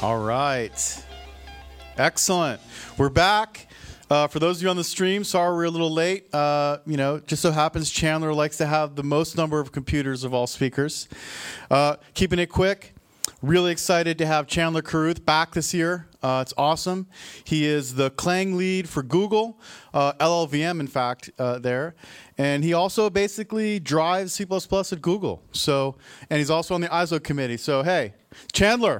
All right. Excellent. We're back. For those of you on the stream, sorry we're a little late. Just so happens Chandler likes to have the most number of computers of all speakers. Keeping it quick. Really excited to have Chandler Carruth back this year. It's awesome. He is the Clang lead for Google, LLVM, in fact, there. And he also basically drives C++ at Google. And he's also on the ISO committee. So, hey, Chandler.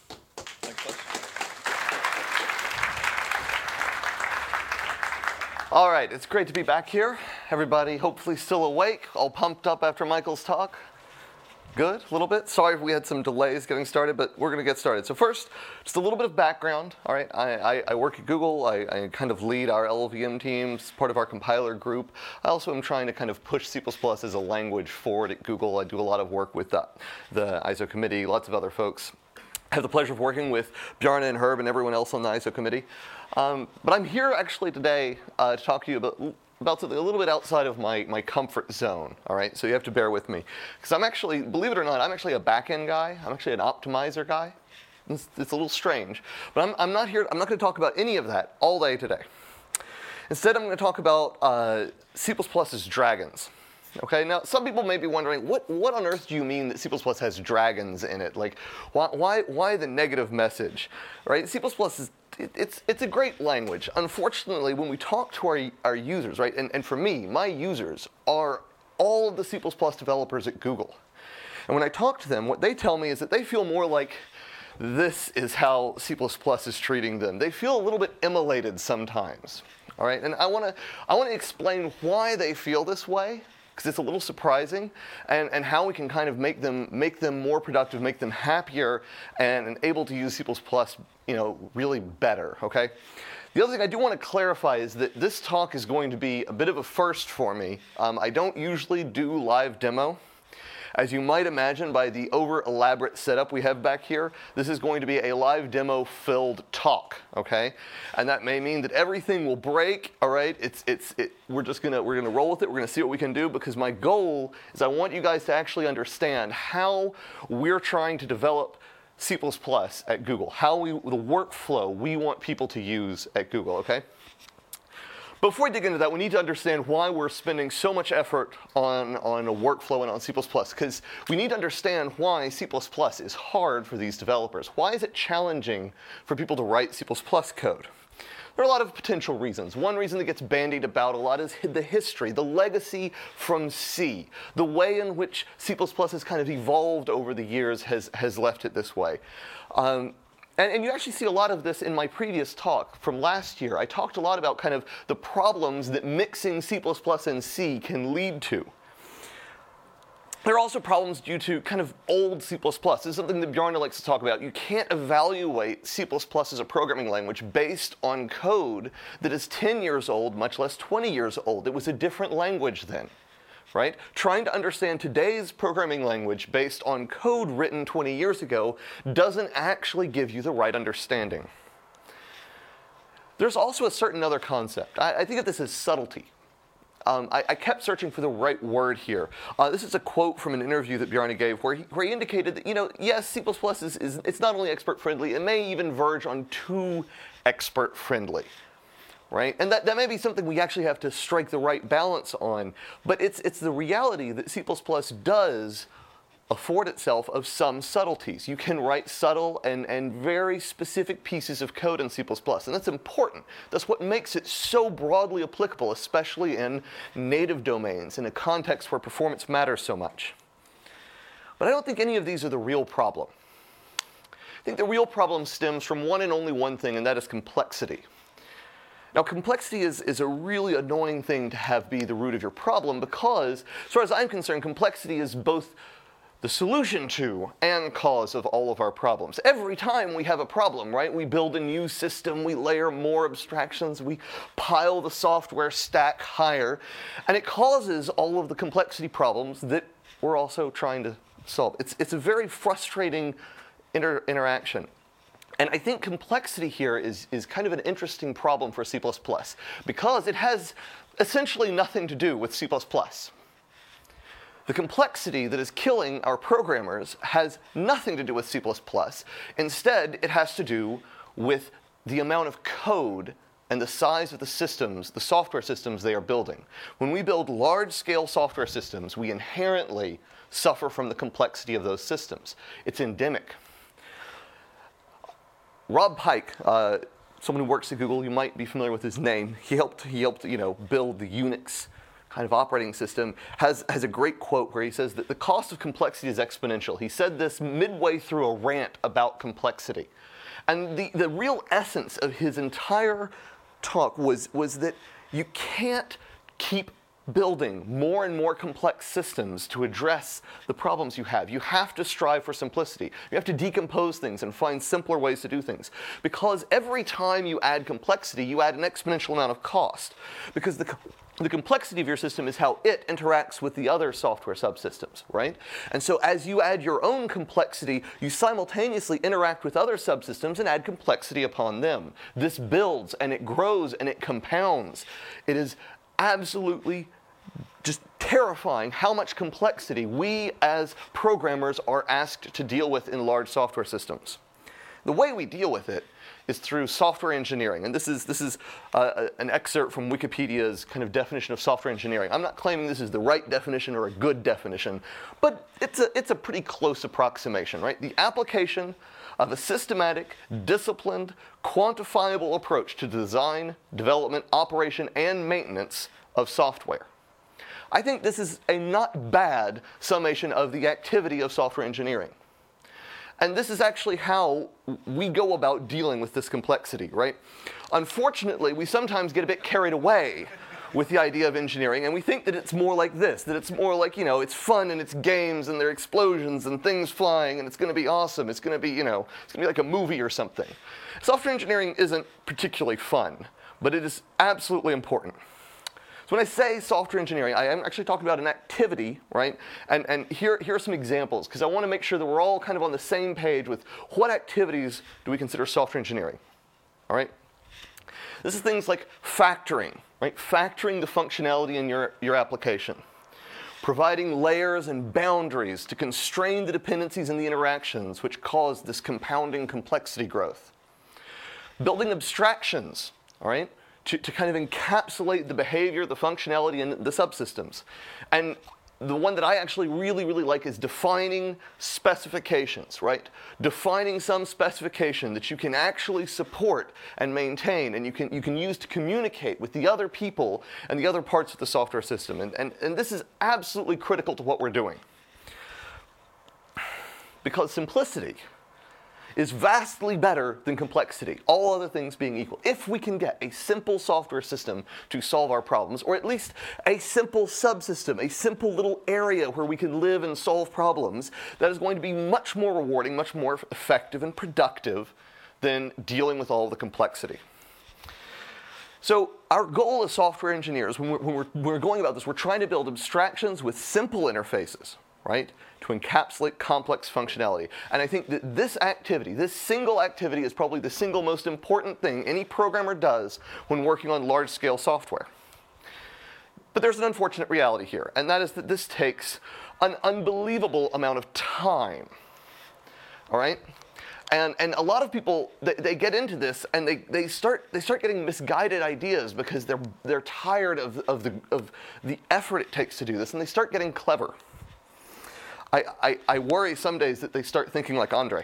All right, it's great to be back here. Everybody hopefully still awake, all pumped up after Michael's talk. Good, a little bit. Sorry if we had some delays getting started, but we're going to get started. So first, just a little bit of background. All right, I work at Google. I kind of lead our LLVM teams, part of our compiler group. I also am trying to kind of push C++ as a language forward at Google. I do a lot of work with the ISO committee, lots of other folks. I have the pleasure of working with Bjarne and Herb and everyone else on the ISO committee. But I'm here actually today to talk to you about something a little bit outside of my comfort zone, all right? So you have to bear with me. Because I'm actually, believe it or not, I'm actually a back-end guy. I'm actually an optimizer guy. It's a little strange. But I'm not going to talk about any of that all day today. Instead, I'm going to talk about C++'s dragons. Okay, now some people may be wondering, what on earth do you mean that C++ has dragons in it? Like, why the negative message, right? C++ is, it's a great language. Unfortunately, when we talk to our users, right, and for me, my users are all of the C++ developers at Google. And when I talk to them, what they tell me is that they feel more like this is how C++ is treating them. They feel a little bit immolated sometimes, all right? And I want to explain why they feel this way, because it's a little surprising, and how we can kind of make them more productive, make them happier, and able to use C++, really better, okay? The other thing I do want to clarify is that this talk is going to be a bit of a first for me. I don't usually do live demo. As you might imagine by the over-elaborate setup we have back here, this is going to be a live demo-filled talk, okay? And that may mean that everything will break, all right? We're gonna roll with it. We're gonna see what we can do, because my goal is I want you guys to actually understand how we're trying to develop C++ at Google, the workflow we want people to use at Google, okay? Before we dig into that, we need to understand why we're spending so much effort on a workflow and on C++, because we need to understand why C++ is hard for these developers. Why is it challenging for people to write C++ code? There are a lot of potential reasons. One reason that gets bandied about a lot is the history, the legacy from C. The way in which C++ has kind of evolved over the years has left it this way. And you actually see a lot of this in my previous talk from last year. I talked a lot about kind of the problems that mixing C++ and C can lead to. There are also problems due to kind of old C++. This is something that Bjarne likes to talk about. You can't evaluate C++ as a programming language based on code that is 10 years old, much less 20 years old. It was a different language then. Right? Trying to understand today's programming language based on code written 20 years ago doesn't actually give you the right understanding. There's also a certain other concept. I think of this as subtlety. I kept searching for the right word here. This is a quote from an interview that Bjarne gave where he indicated that, yes, C++ it's not only expert-friendly, it may even verge on too expert-friendly. Right? And that may be something we actually have to strike the right balance on. But it's the reality that C++ does afford itself of some subtleties. You can write subtle and very specific pieces of code in C++. And that's important. That's what makes it so broadly applicable, especially in native domains, in a context where performance matters so much. But I don't think any of these are the real problem. I think the real problem stems from one and only one thing, and that is complexity. Now, complexity is a really annoying thing to have be the root of your problem because, as far as I'm concerned, complexity is both the solution to and cause of all of our problems. Every time we have a problem, right, we build a new system, we layer more abstractions, we pile the software stack higher, and it causes all of the complexity problems that we're also trying to solve. It's a very frustrating interaction. And I think complexity here is kind of an interesting problem for C++ because it has essentially nothing to do with C++. The complexity that is killing our programmers has nothing to do with C++. Instead, it has to do with the amount of code and the size of the systems, the software systems they are building. When we build large-scale software systems, we inherently suffer from the complexity of those systems. It's endemic. Rob Pike, someone who works at Google, you might be familiar with his name. He helped build the Unix kind of operating system, has a great quote where he says that the cost of complexity is exponential. He said this midway through a rant about complexity. And the real essence of his entire talk was that you can't keep building more and more complex systems to address the problems you have. You have to strive for simplicity. You have to decompose things and find simpler ways to do things. Because every time you add complexity, you add an exponential amount of cost. Because the complexity of your system is how it interacts with the other software subsystems, right? And so as you add your own complexity, you simultaneously interact with other subsystems and add complexity upon them. This builds and it grows and it compounds. It is absolutely just terrifying how much complexity we as programmers are asked to deal with in large software systems. The way we deal with it is through software engineering. And this is an excerpt from Wikipedia's kind of definition of software engineering. I'm not claiming this is the right definition or a good definition, but it's a pretty close approximation, right? The application of a systematic, disciplined, quantifiable approach to design, development, operation, and maintenance of software. I think this is a not bad summation of the activity of software engineering. And this is actually how we go about dealing with this complexity, right? Unfortunately, we sometimes get a bit carried away with the idea of engineering, and we think that it's more like this, that it's more like, it's fun and it's games and there are explosions and things flying and it's going to be awesome. It's going to be, it's going to be like a movie or something. Software engineering isn't particularly fun, but it is absolutely important. So when I say software engineering, I am actually talking about an activity, right? And here are some examples, because I want to make sure that we're all kind of on the same page with what activities do we consider software engineering, all right? This is things like factoring, right? Factoring the functionality in your application. Providing layers and boundaries to constrain the dependencies and the interactions which cause this compounding complexity growth. Building abstractions, all right? To kind of encapsulate the behavior, the functionality, and the subsystems. And the one that I actually really, really like is defining specifications, right? Defining some specification that you can actually support and maintain, and you can use to communicate with the other people and the other parts of the software system. And this is absolutely critical to what we're doing. Because simplicity is vastly better than complexity, all other things being equal. If we can get a simple software system to solve our problems, or at least a simple subsystem, a simple little area where we can live and solve problems, that is going to be much more rewarding, much more effective and productive than dealing with all the complexity. So our goal as software engineers, when we're going about this, we're trying to build abstractions with simple interfaces, right, to encapsulate complex functionality. And I think that this activity, this single activity, is probably the single most important thing any programmer does when working on large-scale software. But there's an unfortunate reality here, and that is that this takes an unbelievable amount of time, all right? And a lot of people, they get into this and they start getting misguided ideas because they're tired of the effort it takes to do this, and they start getting clever. I worry some days that they start thinking like Andre.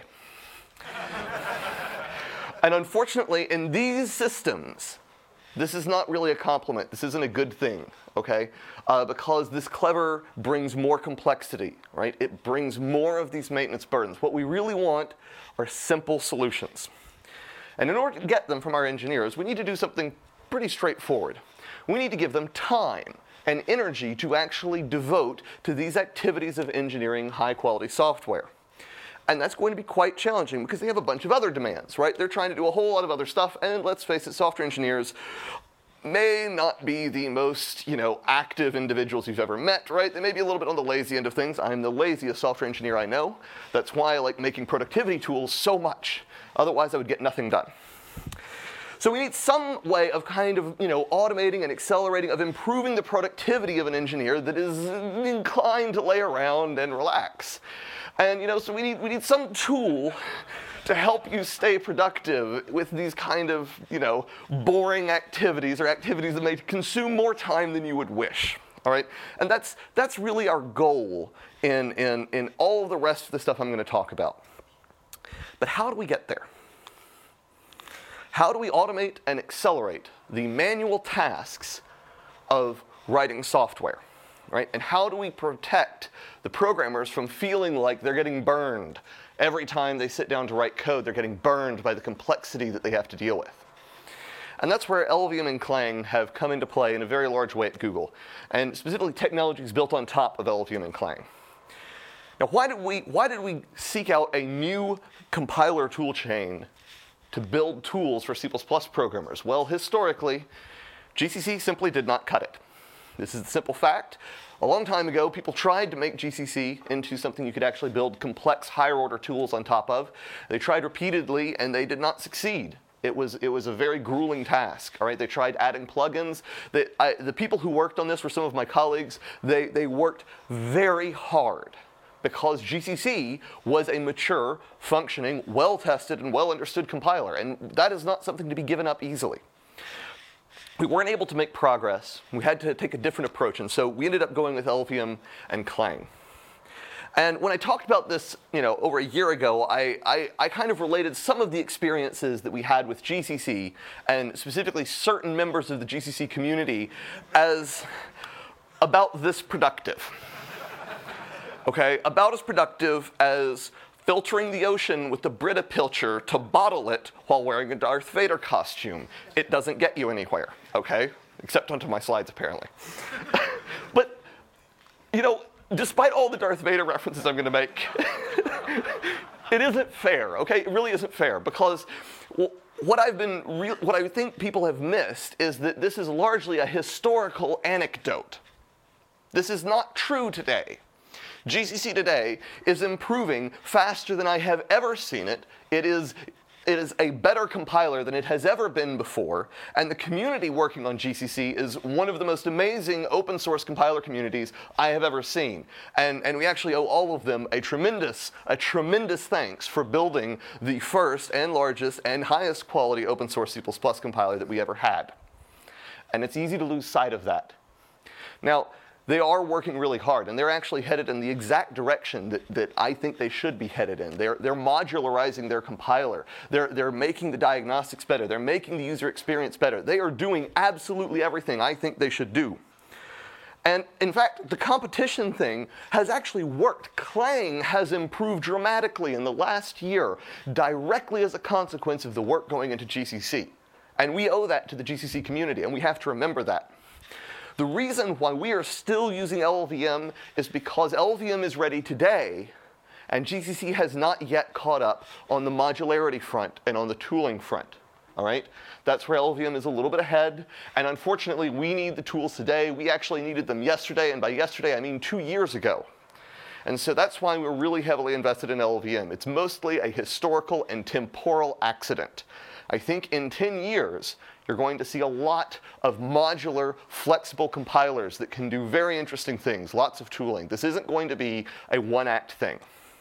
And unfortunately, in these systems, this is not really a compliment. This isn't a good thing, okay? Because this clever brings more complexity, right? It brings more of these maintenance burdens. What we really want are simple solutions. And in order to get them from our engineers, we need to do something pretty straightforward. We need to give them time and energy to actually devote to these activities of engineering high-quality software. And that's going to be quite challenging because they have a bunch of other demands, right? They're trying to do a whole lot of other stuff, and let's face it, software engineers may not be the most, active individuals you've ever met, right? They may be a little bit on the lazy end of things. I'm the laziest software engineer I know. That's why I like making productivity tools so much. Otherwise, I would get nothing done. So we need some way of kind of, automating and accelerating, of improving the productivity of an engineer that is inclined to lay around and relax. And, so we need some tool to help you stay productive with these kind of, boring activities or activities that may consume more time than you would wish. All right? And that's really our goal in all of the rest of the stuff I'm going to talk about. But how do we get there? How do we automate and accelerate the manual tasks of writing software? Right? And how do we protect the programmers from feeling like they're getting burned? Every time they sit down to write code, they're getting burned by the complexity that they have to deal with. And that's where LLVM and Clang have come into play in a very large way at Google, and specifically technologies built on top of LLVM and Clang. Now, why did we seek out a new compiler toolchain to build tools for C++ programmers? Well, historically, GCC simply did not cut it. This is the simple fact. A long time ago, people tried to make GCC into something you could actually build complex, higher-order tools on top of. They tried repeatedly, and they did not succeed. It was a very grueling task. All right, they tried adding plugins. The people who worked on this were some of my colleagues. They worked very hard because GCC was a mature, functioning, well-tested, and well-understood compiler, and that is not something to be given up easily. We weren't able to make progress. We had to take a different approach, and so we ended up going with LLVM and Clang. And when I talked about this, over a year ago, I kind of related some of the experiences that we had with GCC, and specifically certain members of the GCC community, as about this productive. Okay, about as productive as filtering the ocean with the Brita pilcher to bottle it while wearing a Darth Vader costume. It doesn't get you anywhere, okay? Except onto my slides, apparently. But, despite all the Darth Vader references I'm going to make, it isn't fair, okay? It really isn't fair, because what I think people have missed is that this is largely a historical anecdote. This is not true today. GCC today is improving faster than I have ever seen it. It is a better compiler than it has ever been before, and the community working on GCC is one of the most amazing open source compiler communities I have ever seen. And we actually owe all of them a tremendous thanks for building the first and largest and highest quality open source C++ compiler that we ever had. And it's easy to lose sight of that. Now, they are working really hard, and they're actually headed in the exact direction that I think they should be headed in. They're modularizing their compiler. They're making the diagnostics better. They're making the user experience better. They are doing absolutely everything I think they should do. And in fact, the competition thing has actually worked. Clang has improved dramatically in the last year, directly as a consequence of the work going into GCC. And we owe that to the GCC community, and we have to remember that. The reason why we are still using LLVM is because LLVM is ready today, and GCC has not yet caught up on the modularity front and on the tooling front. All right? That's where LLVM is a little bit ahead, and unfortunately, we need the tools today. We actually needed them yesterday, and by yesterday, I mean 2 years ago. And so that's why we're really heavily invested in LLVM. It's mostly a historical and temporal accident. I think in 10 years, you're going to see a lot of modular, flexible compilers that can do very interesting things, lots of tooling. This isn't going to be a one-act thing.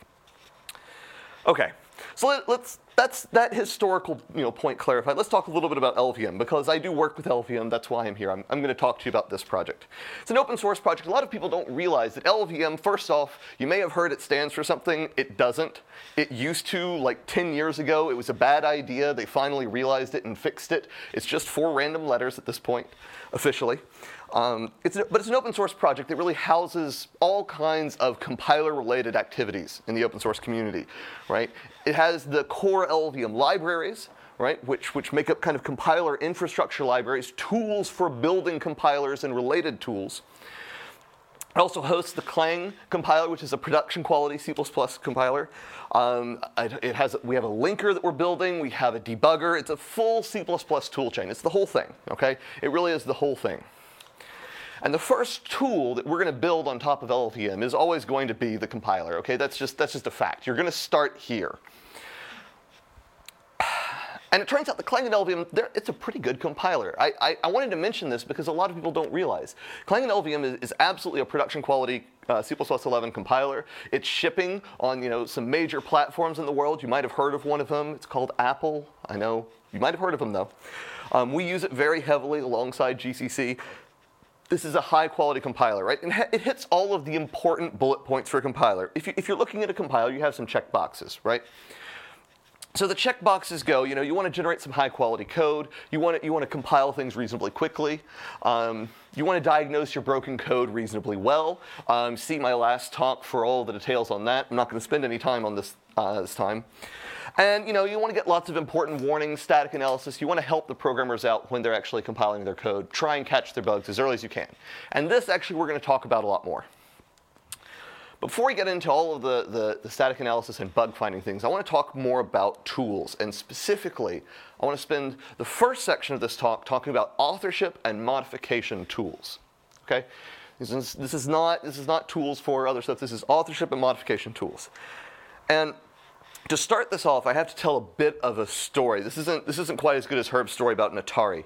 Okay, so that's that historical point clarified. Let's talk a little bit about LLVM, because I do work with LLVM. That's why I'm here. I'm going to talk to you about this project. It's an open source project. A lot of people don't realize that LLVM, first off, you may have heard it stands for something. It doesn't. It used to, like 10 years ago. It was a bad idea. They finally realized it and fixed it. It's just 4 random letters at this point, officially. But it's an open source project that really houses all kinds of compiler-related activities in the open source community, right? It has the core LLVM libraries, right, which make up kind of compiler infrastructure libraries, tools for building compilers and related tools. It also hosts the Clang compiler, which is a production quality C++ compiler. We have a linker that we're building. We have a debugger. It's a full C++ toolchain. It's the whole thing, okay? It really is the whole thing. And the first tool that we're going to build on top of LLVM is always going to be the compiler, okay? That's just a fact. You're going to start here. And it turns out the Clang and LVM, it's a pretty good compiler. I wanted to mention this because a lot of people don't realize. Clang and LVM is absolutely a production quality C++11 compiler. It's shipping on some major platforms in the world. You might have heard of one of them. It's called Apple. I know you might have heard of them though. We use it very heavily alongside GCC. This is a high-quality compiler, right? And it hits all of the important bullet points for a compiler. If you're looking at a compiler, you have some checkboxes, right? So the checkboxes go, you want to generate some high-quality code. You want to compile things reasonably quickly. You want to diagnose your broken code reasonably well. See my last talk for all the details on that. I'm not going to spend any time on this this time. And you want to get lots of important warnings, static analysis. You want to help the programmers out when they're actually compiling their code. Try and catch their bugs as early as you can. And this actually we're going to talk about a lot more. Before we get into all of the static analysis and bug finding things, I want to talk more about tools. And specifically, I want to spend the first section of this talk talking about authorship and modification tools. Okay? This is not tools for other stuff. This is authorship and modification tools. And to start this off, I have to tell a bit of a story. This isn't quite as good as Herb's story about an Atari.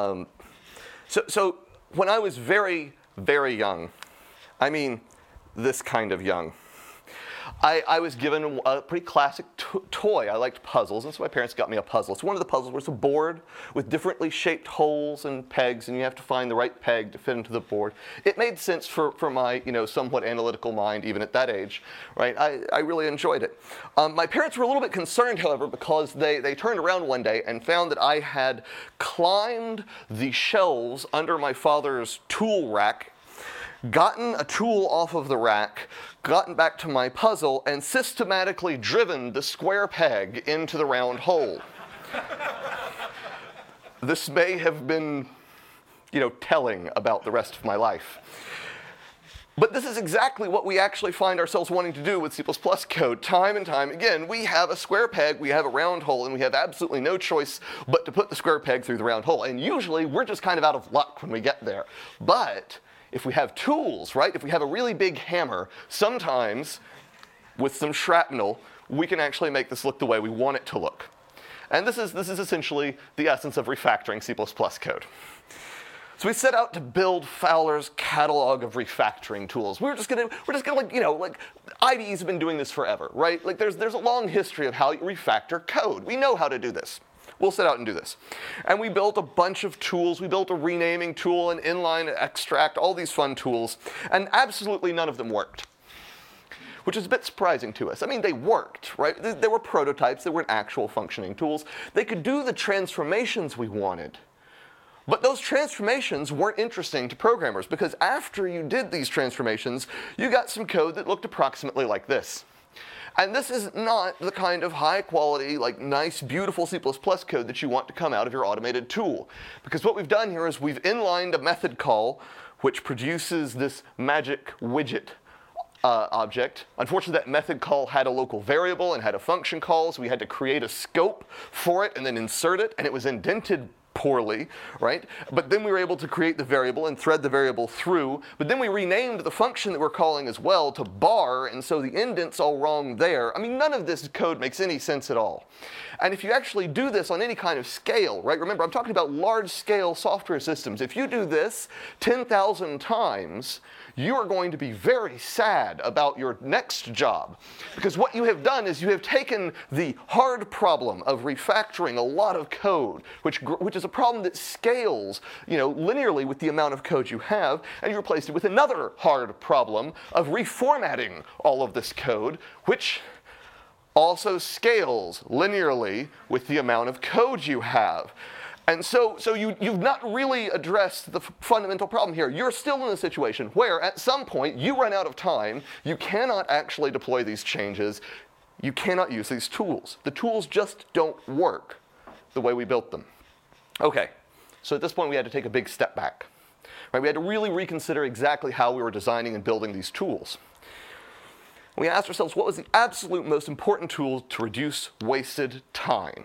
So when I was very, very young, I mean this kind of young, I was given a pretty classic toy. I liked puzzles, and so my parents got me a puzzle. It's one of the puzzles where it's a board with differently shaped holes and pegs, and you have to find the right peg to fit into the board. It made sense for my somewhat analytical mind, even at that age, right? I really enjoyed it. My parents were a little bit concerned, however, because they turned around one day and found that I had climbed the shelves under my father's tool rack, gotten a tool off of the rack, gotten back to my puzzle, and systematically driven the square peg into the round hole. This may have been, telling about the rest of my life. But this is exactly what we actually find ourselves wanting to do with C++ code time and time again. We have a square peg, we have a round hole, and we have absolutely no choice but to put the square peg through the round hole. And usually, we're just kind of out of luck when we get there. But if we have tools, right, if we have a really big hammer, sometimes with some shrapnel, we can actually make this look the way we want it to look. And this is essentially the essence of refactoring C++ code. So we set out to build Fowler's catalog of refactoring tools. We're just gonna IDEs have been doing this forever, right? Like there's a long history of how you refactor code. We know how to do this. We'll set out and do this. And we built a bunch of tools. We built a renaming tool, an inline extract, all these fun tools, and absolutely none of them worked, which is a bit surprising to us. I mean, they worked, right? They were prototypes. They weren't actual functioning tools. They could do the transformations we wanted. But those transformations weren't interesting to programmers because after you did these transformations, you got some code that looked approximately like this. And this is not the kind of high quality, nice, beautiful C++ code that you want to come out of your automated tool. Because what we've done here is we've inlined a method call which produces this magic widget object. Unfortunately, that method call had a local variable and had a function call, so we had to create a scope for it and then insert it, and it was indented poorly, right? But then we were able to create the variable and thread the variable through, but then we renamed the function that we're calling as well to bar, and so the indent's all wrong there. I mean, none of this code makes any sense at all. And if you actually do this on any kind of scale, right? Remember, I'm talking about large-scale software systems. If you do this 10,000 times, you are going to be very sad about your next job. Because what you have done is you have taken the hard problem of refactoring a lot of code, which is a problem that scales linearly with the amount of code you have, and you replaced it with another hard problem of reformatting all of this code, which also scales linearly with the amount of code you have. And so you've not really addressed the fundamental problem here. You're still in a situation where at some point you run out of time, you cannot actually deploy these changes, you cannot use these tools. The tools just don't work the way we built them. Okay, so at this point we had to take a big step back. Right? We had to really reconsider exactly how we were designing and building these tools. We asked ourselves, what was the absolute most important tool to reduce wasted time?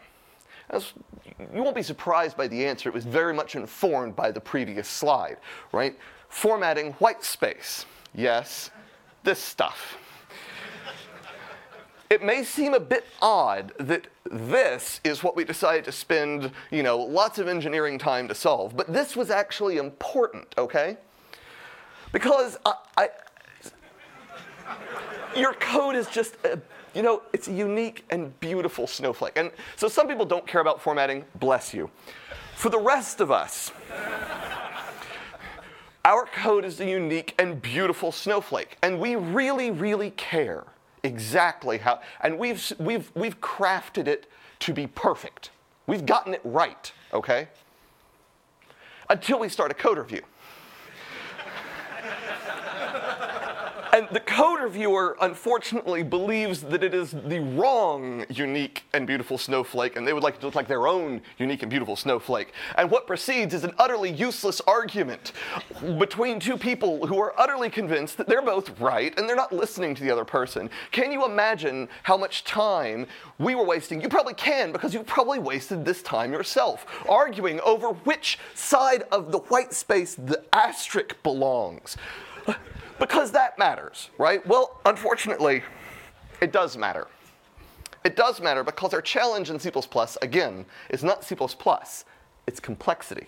You won't be surprised by the answer. It was very much informed by the previous slide, right? Formatting white space. Yes, this stuff. it may seem a bit odd that this is what we decided to spend, lots of engineering time to solve, but this was actually important, okay? Because your code is just, it's a unique and beautiful snowflake. And so some people don't care about formatting, bless you. For the rest of us, our code is a unique and beautiful snowflake, and we really, really care exactly how, and we've crafted it to be perfect. We've gotten it right, okay? Until we start a code review. And the code reviewer, unfortunately, believes that it is the wrong unique and beautiful snowflake, and they would like it to look like their own unique and beautiful snowflake. And what proceeds is an utterly useless argument between two people who are utterly convinced that they're both right, and they're not listening to the other person. Can you imagine how much time we were wasting? You probably can, because you probably wasted this time yourself, arguing over which side of the white space the asterisk belongs. Because that matters, right? Well, unfortunately, it does matter. It does matter because our challenge in C++, again, is not C++, it's complexity.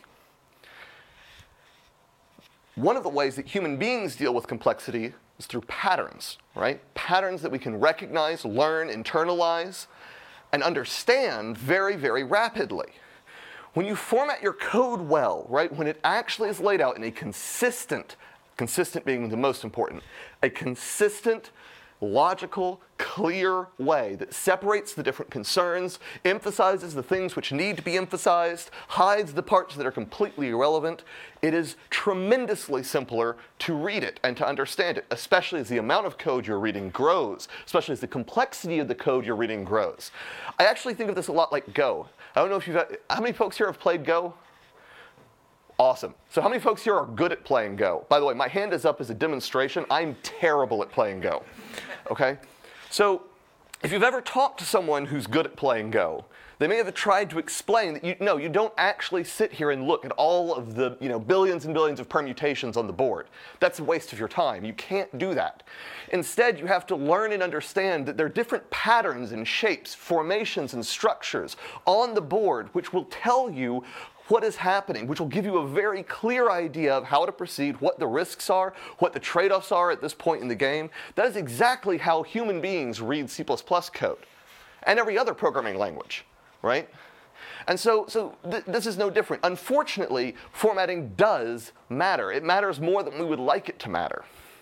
One of the ways that human beings deal with complexity is through patterns, right? Patterns that we can recognize, learn, internalize, and understand very, very rapidly. When you format your code well, right, when it actually is laid out in a consistent being the most important, a consistent, logical, clear way that separates the different concerns, emphasizes the things which need to be emphasized, hides the parts that are completely irrelevant, it is tremendously simpler to read it and to understand it, especially as the amount of code you're reading grows, especially as the complexity of the code you're reading grows. I actually think of this a lot like Go. I don't know if how many folks here have played Go? Awesome. So how many folks here are good at playing Go? By the way, my hand is up as a demonstration. I'm terrible at playing Go, okay? So if you've ever talked to someone who's good at playing Go, they may have tried to explain that you don't actually sit here and look at all of the billions and billions of permutations on the board. That's a waste of your time. You can't do that. Instead, you have to learn and understand that there are different patterns and shapes, formations and structures on the board which will tell you what is happening, which will give you a very clear idea of how to proceed, what the risks are, what the trade-offs are at this point in the game. That is exactly how human beings read C++ code and every other programming language, right? And so this is no different. Unfortunately, formatting does matter. It matters more than we would like it to matter.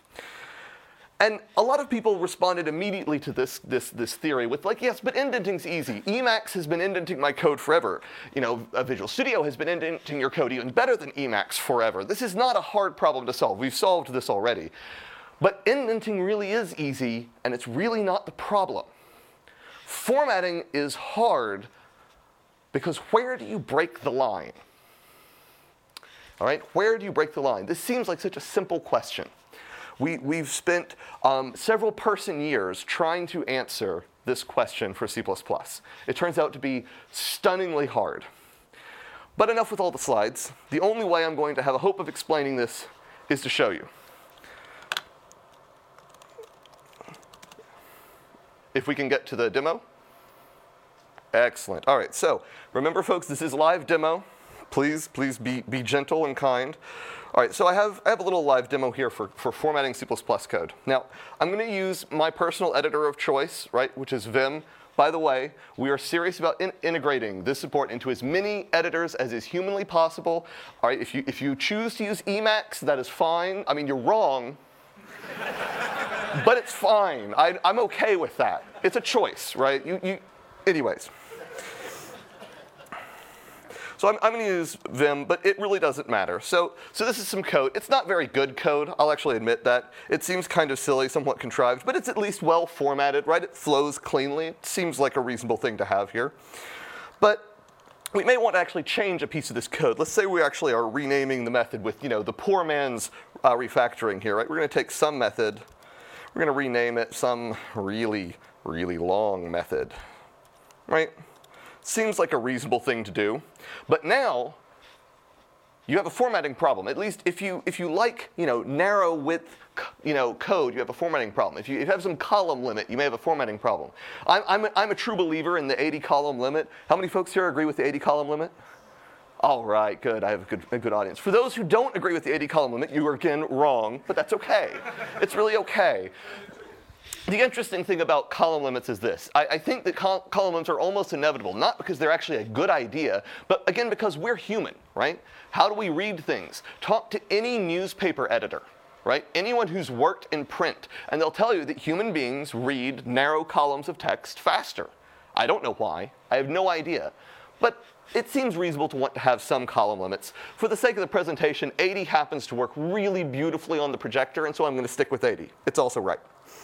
And a lot of people responded immediately to this theory with like, yes, but indenting's easy. Emacs has been indenting my code forever. Visual Studio has been indenting your code even better than Emacs forever. This is not a hard problem to solve. We've solved this already. But indenting really is easy, and it's really not the problem. Formatting is hard because where do you break the line? All right, where do you break the line? This seems like such a simple question. We've spent several person years trying to answer this question for C++. It turns out to be stunningly hard. But enough with all the slides. The only way I'm going to have a hope of explaining this is to show you. If we can get to the demo. Excellent. All right, so remember, folks, this is a live demo. Please be gentle and kind. All right, so I have a little live demo here for formatting C++ code. Now, I'm going to use my personal editor of choice, right, which is Vim. By the way, we are serious about integrating this support into as many editors as is humanly possible. All right, if you choose to use Emacs, that is fine. I mean, you're wrong, but it's fine. I'm okay with that. It's a choice, right? Anyways. So I'm going to use Vim, but it really doesn't matter. So this is some code. It's not very good code. I'll actually admit that. It seems kind of silly, somewhat contrived, but it's at least well formatted, right? It flows cleanly. It seems like a reasonable thing to have here. But we may want to actually change a piece of this code. Let's say we actually are renaming the method with, the poor man's refactoring here, right? We're going to take some method. We're going to rename it some really, really long method, right? Seems like a reasonable thing to do. But now, you have a formatting problem. At least if you like, narrow width, code, you have a formatting problem. If you have some column limit, you may have a formatting problem. I'm a true believer in the 80 column limit. How many folks here agree with the 80 column limit? All right, good. I have a good audience. For those who don't agree with the 80 column limit, you are again wrong, but that's okay. It's really okay. The interesting thing about column limits is this. I think that column limits are almost inevitable, not because they're actually a good idea, but again, because we're human, right? How do we read things? Talk to any newspaper editor, right? Anyone who's worked in print, and they'll tell you that human beings read narrow columns of text faster. I don't know why. I have no idea. But it seems reasonable to want to have some column limits. For the sake of the presentation, 80 happens to work really beautifully on the projector, and so I'm going to stick with 80. It's also right.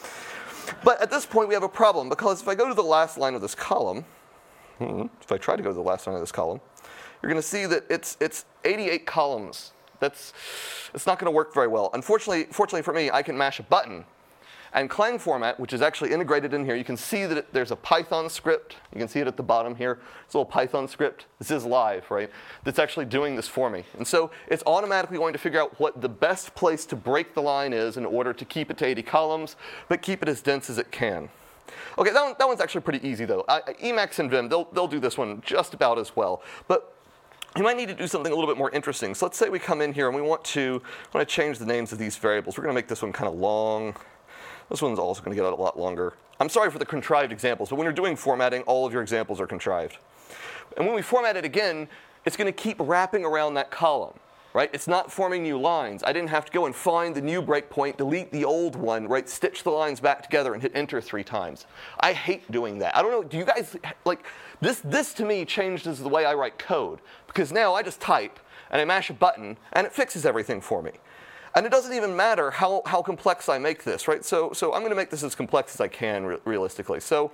But at this point, we have a problem, because if I go to the last line of this column, if I try to go to the last line of this column, you're going to see that it's 88 columns. It's not going to work very well. Fortunately for me, I can mash a button. And Clang format, which is actually integrated in here, you can see that there's a Python script. You can see it at the bottom here. It's a little Python script. This is live, right? That's actually doing this for me. And so it's automatically going to figure out what the best place to break the line is in order to keep it to 80 columns, but keep it as dense as it can. OK, that one's actually pretty easy, though. Emacs and Vim, they'll do this one just about as well. But you might need to do something a little bit more interesting. So let's say we come in here and we want to change the names of these variables. We're going to make this one kind of long. This one's also going to get a lot longer. I'm sorry for the contrived examples, but when you're doing formatting, all of your examples are contrived. And when we format it again, it's going to keep wrapping around that column, right? It's not forming new lines. I didn't have to go and find the new breakpoint, delete the old one, right? Stitch the lines back together and hit enter 3 times. I hate doing that. I don't know, do you guys, like, this to me changes the way I write code, because now I just type and I mash a button and it fixes everything for me. And it doesn't even matter how complex I make this, right? So I'm going to make this as complex as I can realistically. So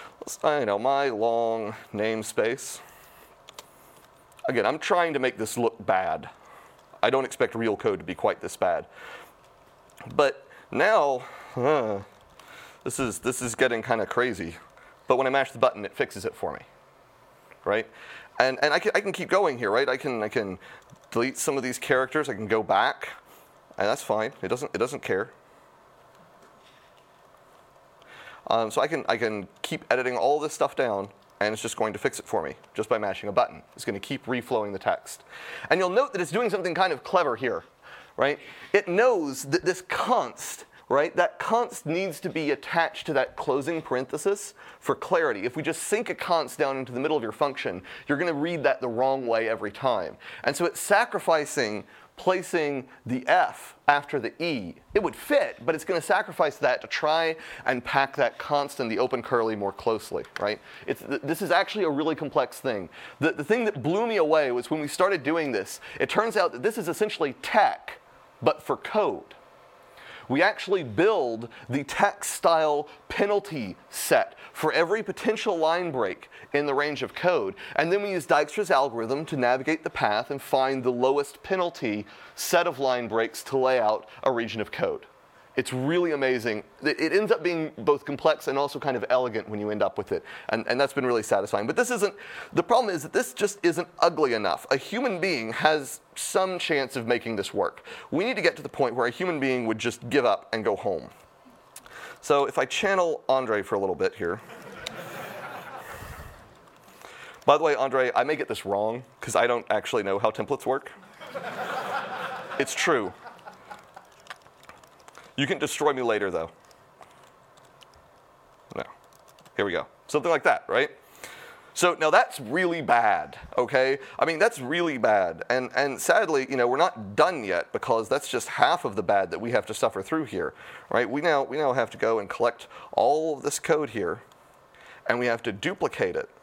my long namespace. Again, I'm trying to make this look bad. I don't expect real code to be quite this bad. But now, this is getting kind of crazy. But when I mash the button, it fixes it for me, right? And I can keep going here, right? I can delete some of these characters. I can go back. And that's fine. It doesn't care. So I can keep editing all this stuff down, and it's just going to fix it for me just by mashing a button. It's going to keep reflowing the text. And you'll note that it's doing something kind of clever here, right? It knows that this const, right, that const needs to be attached to that closing parenthesis for clarity. If we just sink a const down into the middle of your function, you're going to read that the wrong way every time. And so it's sacrificing placing the F after the E. It would fit, but it's going to sacrifice that to try and pack that const in the open curly more closely, right? This is actually a really complex thing. The thing that blew me away was when we started doing this, it turns out that this is essentially tech, but for code. We actually build the text style penalty set for every potential line break in the range of code. And then we use Dijkstra's algorithm to navigate the path and find the lowest penalty set of line breaks to lay out a region of code. It's really amazing. It ends up being both complex and also kind of elegant when you end up with it. And that's been really satisfying. But the problem is that this just isn't ugly enough. A human being has some chance of making this work. We need to get to the point where a human being would just give up and go home. So if I channel Andre for a little bit here. By the way, Andre, I may get this wrong because I don't actually know how templates work. It's true. You can destroy me later, though. No. Here we go. Something like that, right? So now that's really bad, okay? I mean, that's really bad. And sadly, we're not done yet because that's just half of the bad that we have to suffer through here, right? We now have to go and collect all of this code here, and we have to duplicate it.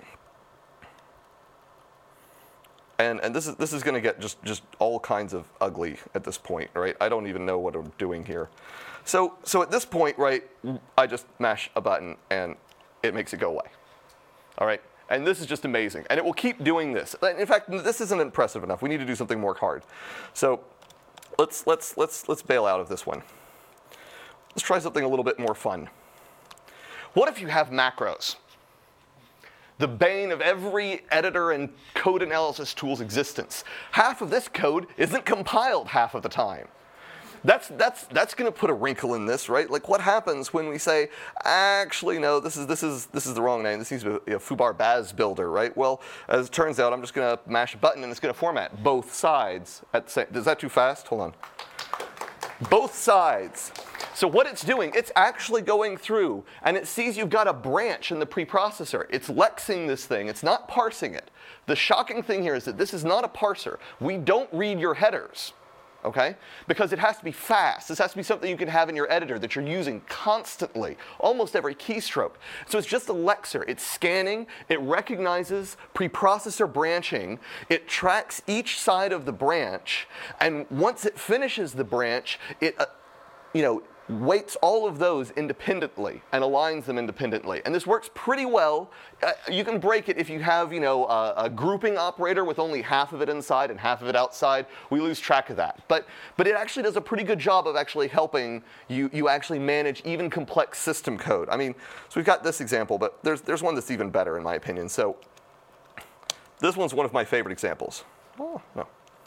And this is going to get just all kinds of ugly at this point, right? I don't even know what I'm doing here. So at this point, right, I just mash a button and it makes it go away. All right? And this is just amazing. And it will keep doing this. In fact, this isn't impressive enough. We need to do something more hard. So let's bail out of this one. Let's try something a little bit more fun. What if you have macros? the bane of every editor and code analysis tool's existence. Half of this code isn't compiled half of the time. That's going to put a wrinkle in this, right? Like, what happens when we say, actually, no, this is the wrong name. This needs to be a foobar Baz builder, right? Well, as it turns out, I'm just going to mash a button and it's going to format both sides at the same. Is that too fast? Hold on. Both sides. So what it's doing, it's actually going through and it sees you've got a branch in the preprocessor. It's lexing this thing. It's not parsing it. The shocking thing here is that this is not a parser. We don't read your headers. Okay? Because it has to be fast. This has to be something you can have in your editor that you're using constantly, almost every keystroke. So it's just a lexer. It's scanning, it recognizes preprocessor branching, it tracks each side of the branch, and once it finishes the branch, it weights all of those independently and aligns them independently. And this works pretty well. You can break it if you have, a grouping operator with only half of it inside and half of it outside. We lose track of that. But it actually does a pretty good job of actually helping you actually manage even complex system code. I mean, so we've got this example, but there's one that's even better in my opinion. So this one's one of my favorite examples. Oh, no.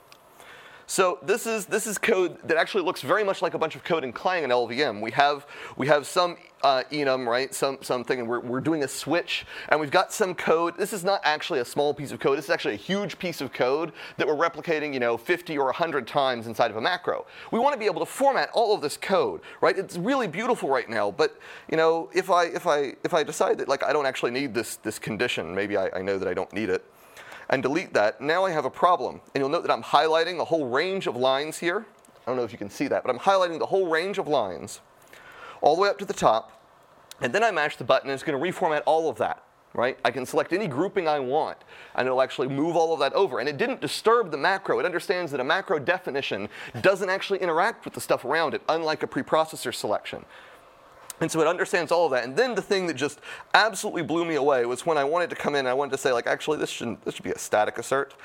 So this is code that actually looks very much like a bunch of code in Clang and LLVM. We have some enum, right? Something, and we're doing a switch, and we've got some code. This is not actually a small piece of code. This is actually a huge piece of code that we're replicating, 50 or 100 times inside of a macro. We want to be able to format all of this code, right? It's really beautiful right now, but if I decide that like I don't actually need this condition, maybe I know that I don't need it, and delete that, now I have a problem. And you'll note that I'm highlighting a whole range of lines here. I don't know if you can see that, but I'm highlighting the whole range of lines all the way up to the top. And then I mash the button and it's going to reformat all of that, right? I can select any grouping I want and it'll actually move all of that over. And it didn't disturb the macro. It understands that a macro definition doesn't actually interact with the stuff around it, unlike a preprocessor selection. And so it understands all of that. And then the thing that just absolutely blew me away was when I wanted to come in and I wanted to say, like, actually, this should be a static assert.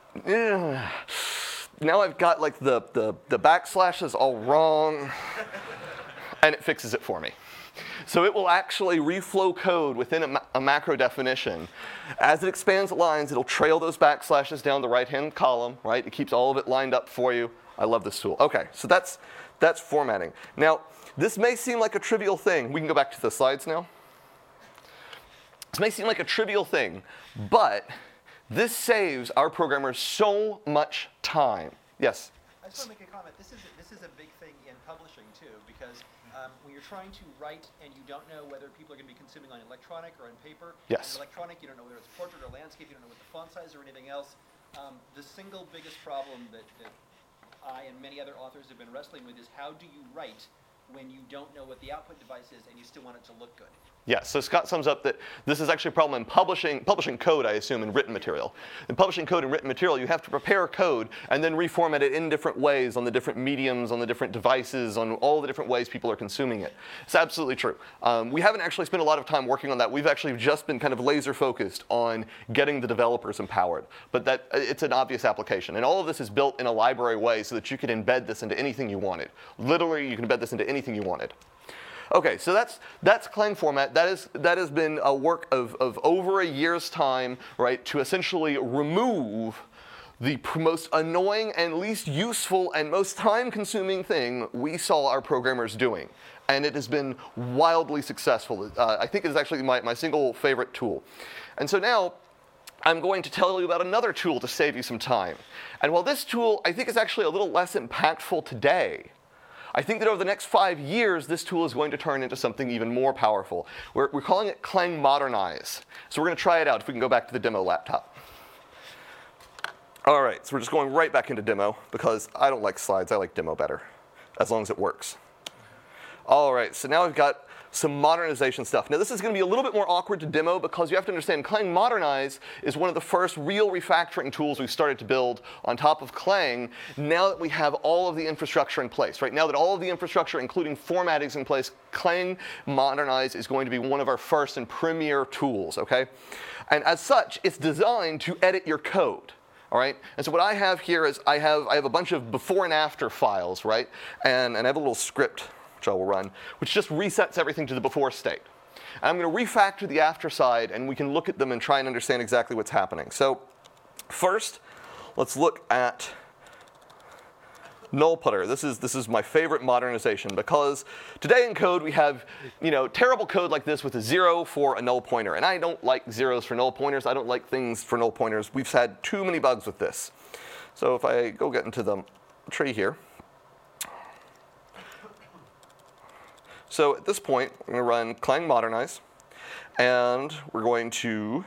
Now I've got, like, the backslashes all wrong, and it fixes it for me. So it will actually reflow code within a macro definition. As it expands the lines, it'll trail those backslashes down the right-hand column, right? It keeps all of it lined up for you. I love this tool. Okay, so that's formatting. Now, this may seem like a trivial thing. We can go back to the slides now. This may seem like a trivial thing, but this saves our programmers so much time. Yes? I just want to make a comment. This is a big thing in publishing, too, because when you're trying to write and you don't know whether people are going to be consuming on electronic or on paper. Yes. On electronic, you don't know whether it's portrait or landscape. You don't know what the font size or anything else. The single biggest problem that I and many other authors have been wrestling with is how do you write when you don't know what the output device is and you still want it to look good? Yes, so Scott sums up that this is actually a problem in publishing code, I assume, in written material. In publishing code and written material, you have to prepare code and then reformat it in different ways on the different mediums, on the different devices, on all the different ways people are consuming it. It's absolutely true. We haven't actually spent a lot of time working on that. We've actually just been kind of laser focused on getting the developers empowered. But it's an obvious application. And all of this is built in a library way so that you can embed this into anything you wanted. Literally, you can embed this into anything you wanted. Okay, so that's Clang format. That has been a work of over a year's time, right, to essentially remove the most annoying and least useful and most time-consuming thing we saw our programmers doing. And it has been wildly successful. I think it is actually my single favorite tool. And so now, I'm going to tell you about another tool to save you some time. And while this tool, I think, is actually a little less impactful today, I think that over the next 5 years, this tool is going to turn into something even more powerful. We're calling it Clang Modernize. So we're going to try it out if we can go back to the demo laptop. All right, so we're just going right back into demo because I don't like slides. I like demo better, as long as it works. All right, so now we've got some modernization stuff. Now this is going to be a little bit more awkward to demo because you have to understand Clang Modernize is one of the first real refactoring tools we've started to build on top of Clang now that we have all of the infrastructure in place. Right now that all of the infrastructure, including formatting, is in place, Clang Modernize is going to be one of our first and premier tools, okay? And as such, it's designed to edit your code. All right, and so what I have here is I have a bunch of before and after files, right? And I have a little script which I will run, which just resets everything to the before state. And I'm going to refactor the after side, and we can look at them and try and understand exactly what's happening. So first, let's look at null putter. This is my favorite modernization, because today in code we have terrible code like this with a 0 for a null pointer. And I don't like zeros for null pointers. I don't like things for null pointers. We've had too many bugs with this. So if I go get into the tree here. So at this point, we're going to run clang modernize, and we're going to,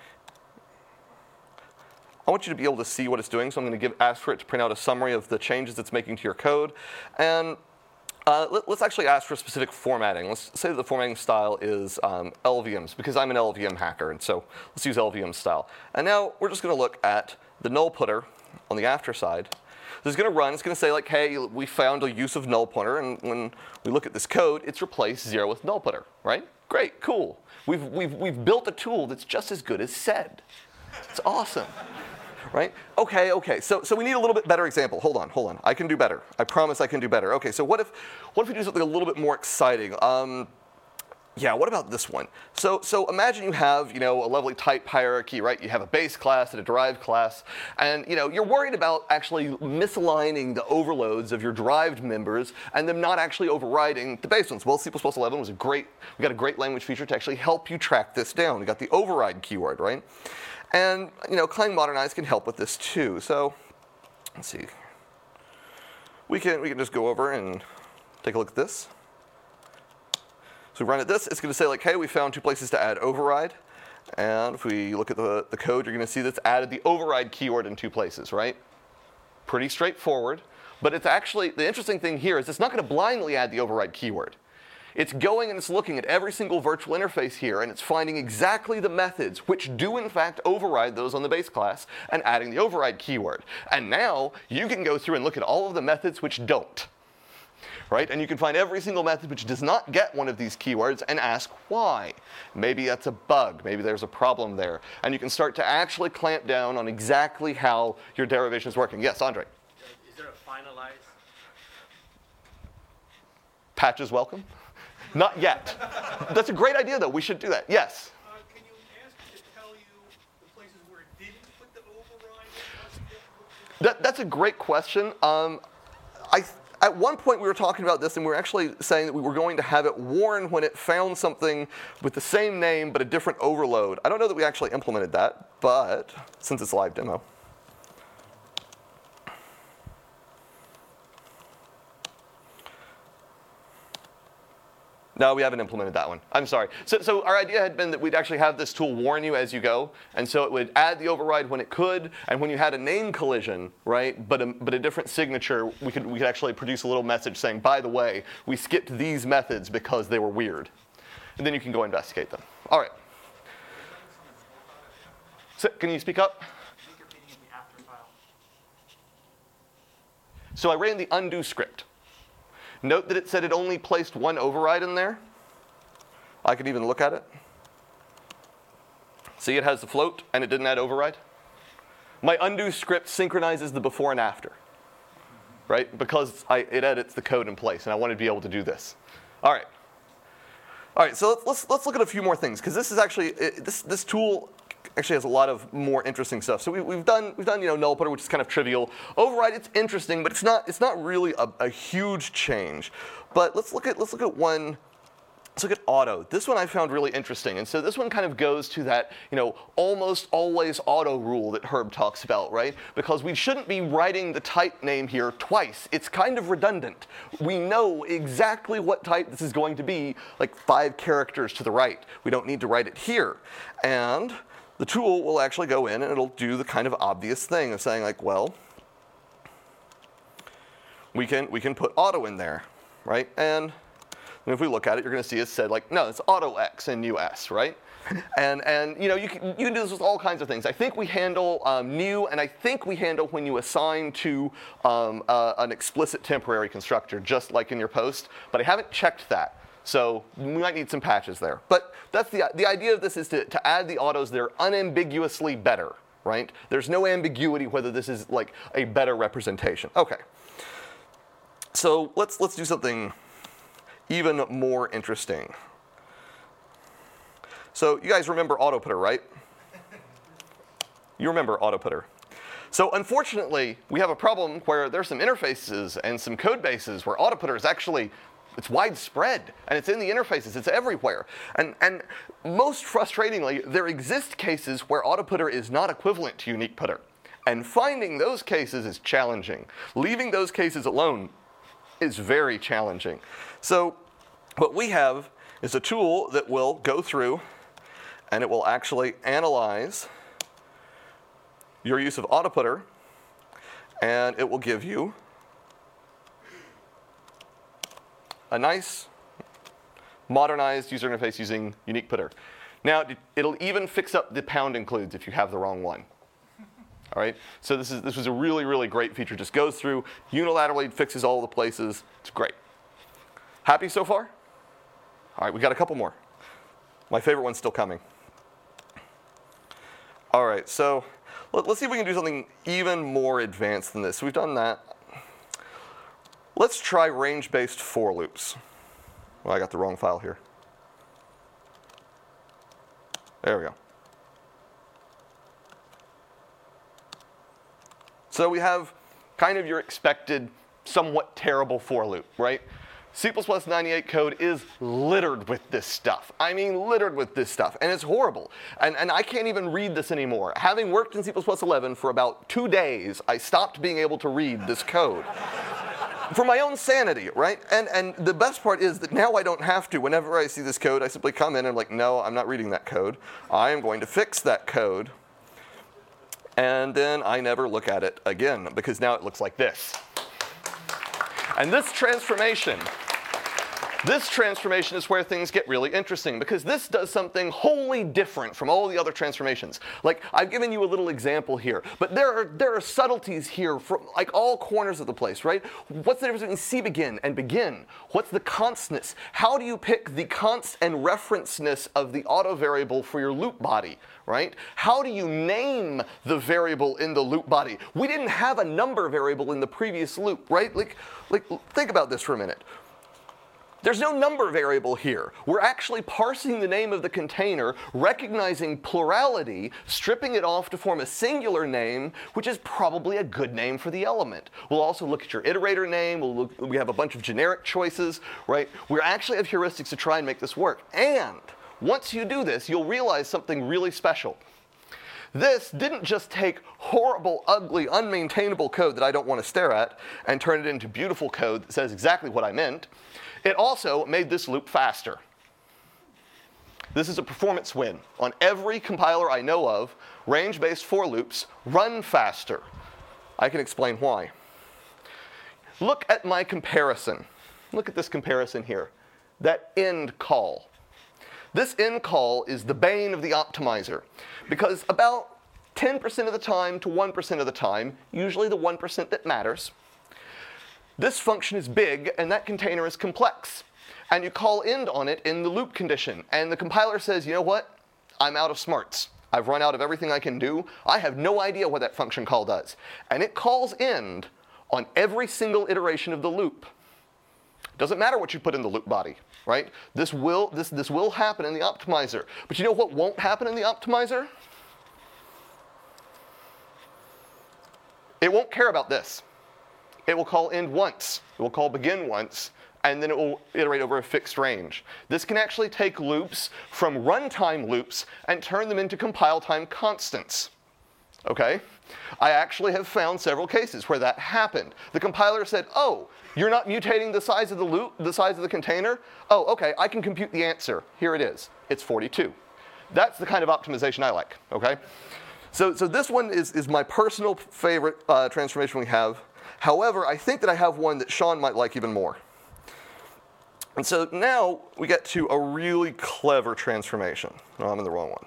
I want you to be able to see what it's doing, so I'm going to ask for it to print out a summary of the changes it's making to your code. And let's actually ask for specific formatting. Let's say that the formatting style is LVMs, because I'm an LVM hacker, and so let's use LVM style. And now we're just going to look at the null putter on the after side. So it's going to run. It's going to say, like, hey, we found a use of null pointer, and when we look at this code, it's replaced 0 with null putter, right? Great, cool. We've built a tool that's just as good as sed. It's awesome, right? Okay. So we need a little bit better example. Hold on. I can do better. I promise I can do better. Okay, so what if we do something a little bit more exciting? Yeah, what about this one? So imagine you have, a lovely type hierarchy, right? You have a base class and a derived class, and you're worried about actually misaligning the overloads of your derived members and them not actually overriding the base ones. Well, C++11 was we got a great language feature to actually help you track this down. We got the override keyword, right? And clang modernize can help with this too. So let's see. We can just go over and take a look at this. So we run at this, it's going to say, like, hey, we found 2 places to add override. And if we look at the code, you're going to see that's added the override keyword in 2 places, right? Pretty straightforward. But it's actually, the interesting thing here is it's not going to blindly add the override keyword. It's going and it's looking at every single virtual interface here, and it's finding exactly the methods which do in fact override those on the base class and adding the override keyword. And now you can go through and look at all of the methods which don't. Right? And you can find every single method which does not get one of these keywords and ask why. Maybe that's a bug. Maybe there's a problem there. And you can start to actually clamp down on exactly how your derivation is working. Yes, Andre? Is there a finalized? Patches welcome? Not yet. That's a great idea, though. We should do that. Yes? Can you ask it to tell you the places where it didn't put the override? That's a great question. At one point we were talking about this, and we were actually saying that we were going to have it warn when it found something with the same name but a different overload. I don't know that we actually implemented that, but since it's a live demo. No, we haven't implemented that one. I'm sorry. So our idea had been that we'd actually have this tool warn you as you go, and so it would add the override when it could, and when you had a name collision, right, but a different signature, we could actually produce a little message saying, by the way, we skipped these methods because they were weird. And then you can go investigate them. All right. So, can you speak up? So I ran the undo script. Note that it said it only placed 1 override in there. I could even look at it. See, it has the float, and it didn't add override. My undo script synchronizes the before and after, right? Because it edits the code in place, and I wanted to be able to do this. All right, so let's look at a few more things, because this is actually, this tool actually has a lot of more interesting stuff. So we've done null putter, which is kind of trivial. Override, it's interesting, but it's not really a huge change. But let's look at one. Let's look at auto. This one I found really interesting, and so this one kind of goes to that almost always auto rule that Herb talks about, right? Because we shouldn't be writing the type name here twice. It's kind of redundant. We know exactly what type this is going to be, like 5 characters to the right. We don't need to write it here, and the tool will actually go in and it'll do the kind of obvious thing of saying, like, well, we can put auto in there, right? And if we look at it, you're going to see it said, like, no, it's auto X in US, right? And you can do this with all kinds of things. I think we handle new, and I think we handle when you assign to an explicit temporary constructor, just like in your post. But I haven't checked that. So we might need some patches there. But that's the idea of this is to add the autos that are unambiguously better, right? There's no ambiguity whether this is like a better representation. Okay. So let's do something even more interesting. So you guys remember autoputter, right? You remember autoputter. So unfortunately, we have a problem where there's some interfaces and some code bases where autoputter is actually, it's widespread, and it's in the interfaces, it's everywhere. And most frustratingly, there exist cases where autoputter is not equivalent to unique putter. And finding those cases is challenging. Leaving those cases alone is very challenging. So what we have is a tool that will go through and it will actually analyze your use of autoputter, and it will give you a nice modernized user interface using unique putter. Now, it'll even fix up the pound includes if you have the wrong one. All right, so this was a really, really great feature. Just goes through, unilaterally fixes all the places. It's great. Happy so far? All right, we got a couple more. My favorite one's still coming. All right, so let's see if we can do something even more advanced than this. So we've done that. Let's try range-based for loops. Well, I got the wrong file here. There we go. So we have kind of your expected, somewhat terrible for loop, right? C++ 98 code is littered with this stuff. I mean, littered with this stuff, and it's horrible. And I can't even read this anymore. Having worked in C++ 11 for about 2 days, I stopped being able to read this code. For my own sanity, right? And the best part is that now I don't have to. Whenever I see this code, I simply come in and I'm like, no, I'm not reading that code. I am going to fix that code. And then I never look at it again, because now it looks like this. And this transformation is where things get really interesting, because this does something wholly different from all the other transformations. Like, I've given you a little example here, but there are subtleties here from like all corners of the place, right? What's the difference between cbegin and begin? What's the constness? How do you pick the const and referenceness of the auto variable for your loop body, right? How do you name the variable in the loop body? We didn't have a number variable in the previous loop, right? Like think about this for a minute. There's no number variable here. We're actually parsing the name of the container, recognizing plurality, stripping it off to form a singular name, which is probably a good name for the element. We'll also look at your iterator name. We have a bunch of generic choices, right? We actually have heuristics to try and make this work. And once you do this, you'll realize something really special. This didn't just take horrible, ugly, unmaintainable code that I don't want to stare at and turn it into beautiful code that says exactly what I meant. It also made this loop faster. This is a performance win. On every compiler I know of, range-based for loops run faster. I can explain why. Look at my comparison. Look at this comparison here. That end call. This end call is the bane of the optimizer, because about 10% of the time to 1% of the time, usually the 1% that matters, this function is big and that container is complex. And you call end on it in the loop condition. And the compiler says, you know what? I'm out of smarts. I've run out of everything I can do. I have no idea what that function call does. And it calls end on every single iteration of the loop. Doesn't matter what you put in the loop body, right? This will happen in the optimizer. But you know what won't happen in the optimizer? It won't care about this. It will call end once, it will call begin once, and then it will iterate over a fixed range. This can actually take loops from runtime loops and turn them into compile time constants. Okay? I actually have found several cases where that happened. The compiler said, oh, you're not mutating the size of the loop, the size of the container? Oh, okay, I can compute the answer. Here it is. It's 42. That's the kind of optimization I like, okay? So this one is my personal favorite transformation we have. However, I think that I have one that Sean might like even more. And so now we get to a really clever transformation. No, I'm in the wrong one.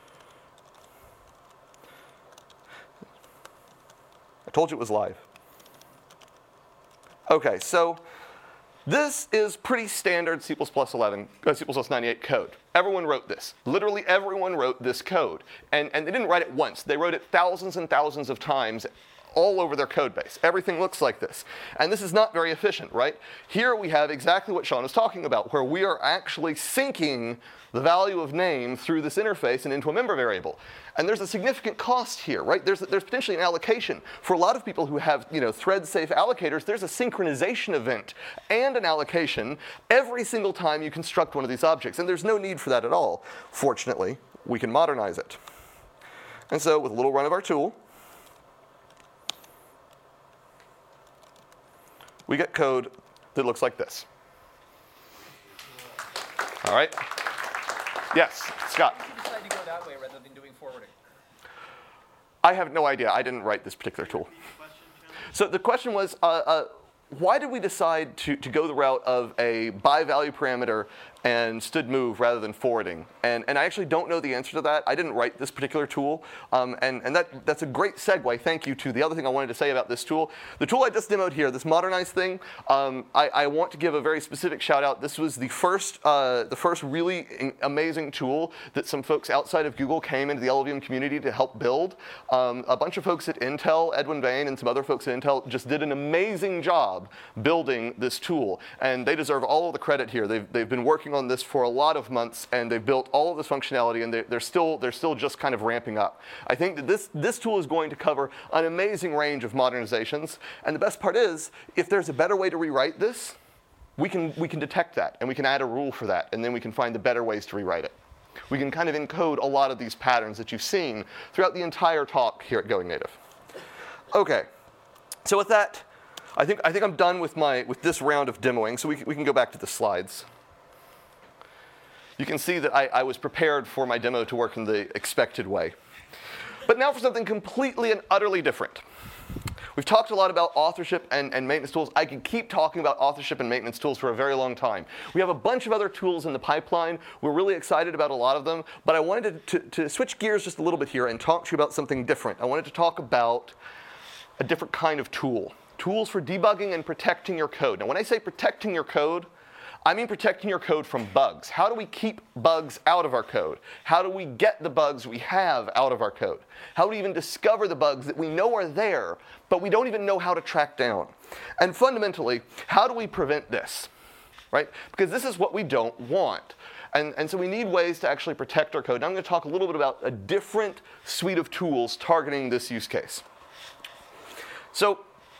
I told you it was live. Okay, so this is pretty standard C++ 98 code. Everyone wrote this. Literally everyone wrote this code. And they didn't write it once. They wrote it thousands and thousands of times all over their code base. Everything looks like this. And this is not very efficient, right? Here we have exactly what Sean was talking about, where we are actually syncing the value of name through this interface and into a member variable. And there's a significant cost here, right? There's potentially an allocation. For a lot of people who have thread-safe allocators, there's a synchronization event and an allocation every single time you construct one of these objects. And there's no need for that at all. Fortunately, we can modernize it. And so with a little run of our tool, we get code that looks like this. All right? Yes, Scott. Why did you decide to go that way rather than doing forwarding? I have no idea. I didn't write this particular tool. So the question was, why did we decide to go the route of a by value parameter and std move rather than forwarding? And I actually don't know the answer to that. I didn't write this particular tool. And that's a great segue, thank you, to the other thing I wanted to say about this tool. The tool I just demoed here, this modernized thing, I want to give a very specific shout out. This was the first really amazing tool that some folks outside of Google came into the LLVM community to help build. A bunch of folks at Intel, Edwin Bain and some other folks at Intel, just did an amazing job building this tool. And they deserve all of the credit here. They've been working on this for a lot of months, and they've built all of this functionality, and they're still just kind of ramping up. I think that this tool is going to cover an amazing range of modernizations. And the best part is, if there's a better way to rewrite this, we can detect that, and we can add a rule for that, and then we can find the better ways to rewrite it. We can kind of encode a lot of these patterns that you've seen throughout the entire talk here at Going Native. Okay, so with that, I think I'm done with this round of demoing, so we can go back to the slides. You can see that I was prepared for my demo to work in the expected way. But now for something completely and utterly different. We've talked a lot about authorship and maintenance tools. I could keep talking about authorship and maintenance tools for a very long time. We have a bunch of other tools in the pipeline. We're really excited about a lot of them. But I wanted to switch gears just a little bit here and talk to you about something different. I wanted to talk about a different kind of tool. Tools for debugging and protecting your code. Now, when I say protecting your code, I mean protecting your code from bugs. How do we keep bugs out of our code? How do we get the bugs we have out of our code? How do we even discover the bugs that we know are there, but we don't even know how to track down? And fundamentally, how do we prevent this? Right? Because this is what we don't want. And so we need ways to actually protect our code. And I'm going to talk a little bit about a different suite of tools targeting this use case. So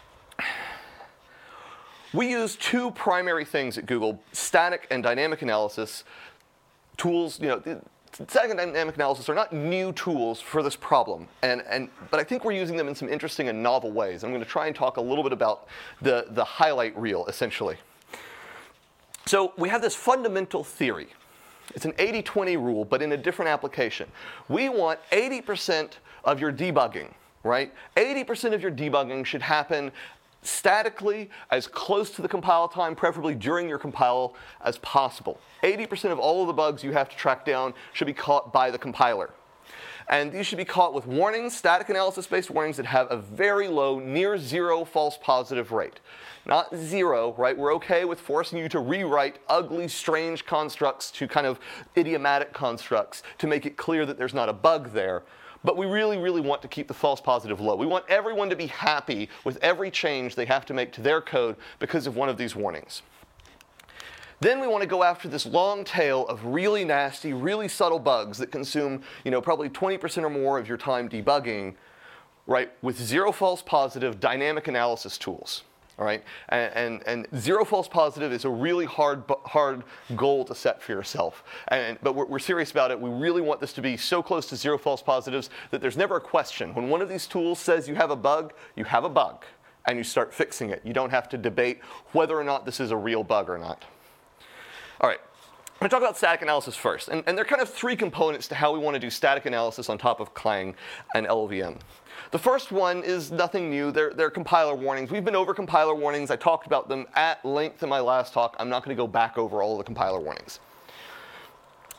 we use two primary things at Google: static and dynamic analysis tools. Static and dynamic analysis are not new tools for this problem, but I think we're using them in some interesting and novel ways. I'm going to try and talk a little bit about the highlight reel, essentially. So we have this fundamental theory. It's an 80-20 rule, but in a different application. We want 80% of your debugging, right? 80% of your debugging should happen statically, as close to the compile time, preferably during your compile, as possible. 80% of all of the bugs you have to track down should be caught by the compiler. And these should be caught with warnings, static analysis-based warnings that have a very low, near zero false positive rate. Not zero, right? We're okay with forcing you to rewrite ugly, strange constructs to kind of idiomatic constructs to make it clear that there's not a bug there. But we really, really want to keep the false positive low. We want everyone to be happy with every change they have to make to their code because of one of these warnings. Then we want to go after this long tail of really nasty, really subtle bugs that consume, probably 20% or more of your time debugging, right, with zero false positive dynamic analysis tools. All right, and zero false positive is a really hard goal to set for yourself. But we're serious about it. We really want this to be so close to zero false positives that there's never a question. When one of these tools says you have a bug, and you start fixing it. You don't have to debate whether or not this is a real bug or not. All right, I'm going to talk about static analysis first. And there are kind of three components to how we want to do static analysis on top of Clang and LLVM. The first one is nothing new. They're compiler warnings. We've been over compiler warnings. I talked about them at length in my last talk. I'm not going to go back over all of the compiler warnings.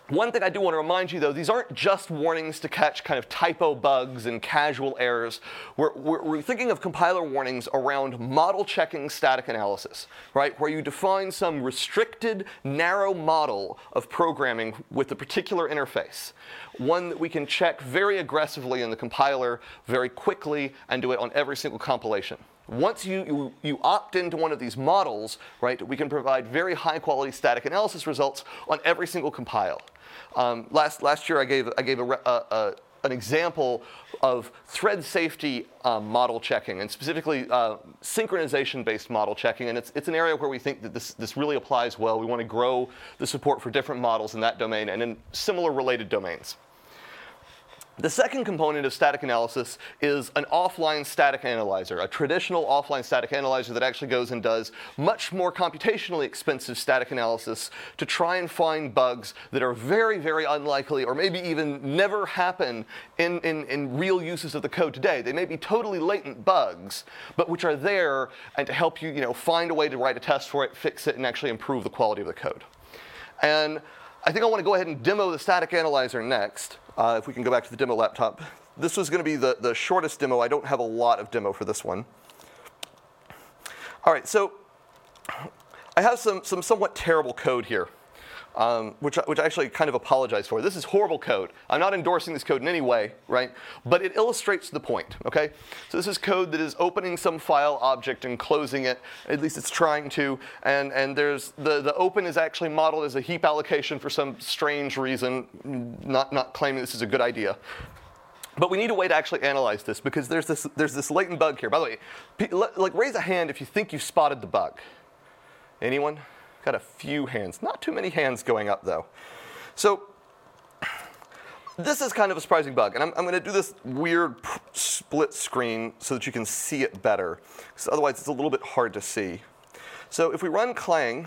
One thing I do want to remind you, though, these aren't just warnings to catch kind of typo bugs and casual errors. We're thinking of compiler warnings around model checking static analysis, right? Where you define some restricted, narrow model of programming with a particular interface. One that we can check very aggressively in the compiler very quickly and do it on every single compilation. Once you opt into one of these models, right, we can provide very high quality static analysis results on every single compile. Last year I gave an example of thread safety model checking, and specifically synchronization-based model checking, and it's an area where we think that this really applies well. We want to grow the support for different models in that domain and in similar related domains. The second component of static analysis is an offline static analyzer, a traditional offline static analyzer that actually goes and does much more computationally expensive static analysis to try and find bugs that are very, very unlikely or maybe even never happen in real uses of the code today. They may be totally latent bugs, but which are there and to help you, find a way to write a test for it, fix it, and actually improve the quality of the code. And I think I want to go ahead and demo the static analyzer next. If we can go back to the demo laptop. This was going to be the shortest demo. I don't have a lot of demo for this one. All right, so I have some somewhat terrible code here, which I actually kind of apologize for. This is horrible code. I'm not endorsing this code in any way, right? But it illustrates the point, okay? So this is code that is opening some file object and closing it. At least it's trying to. And there's the open is actually modeled as a heap allocation for some strange reason, not claiming this is a good idea. But we need a way to actually analyze this because there's this latent bug here. By the way, raise a hand if you think you've spotted the bug. Anyone? Got a few hands. Not too many hands going up, though. So this is kind of a surprising bug. And I'm going to do this weird split screen so that you can see it better. Because otherwise, it's a little bit hard to see. So if we run Clang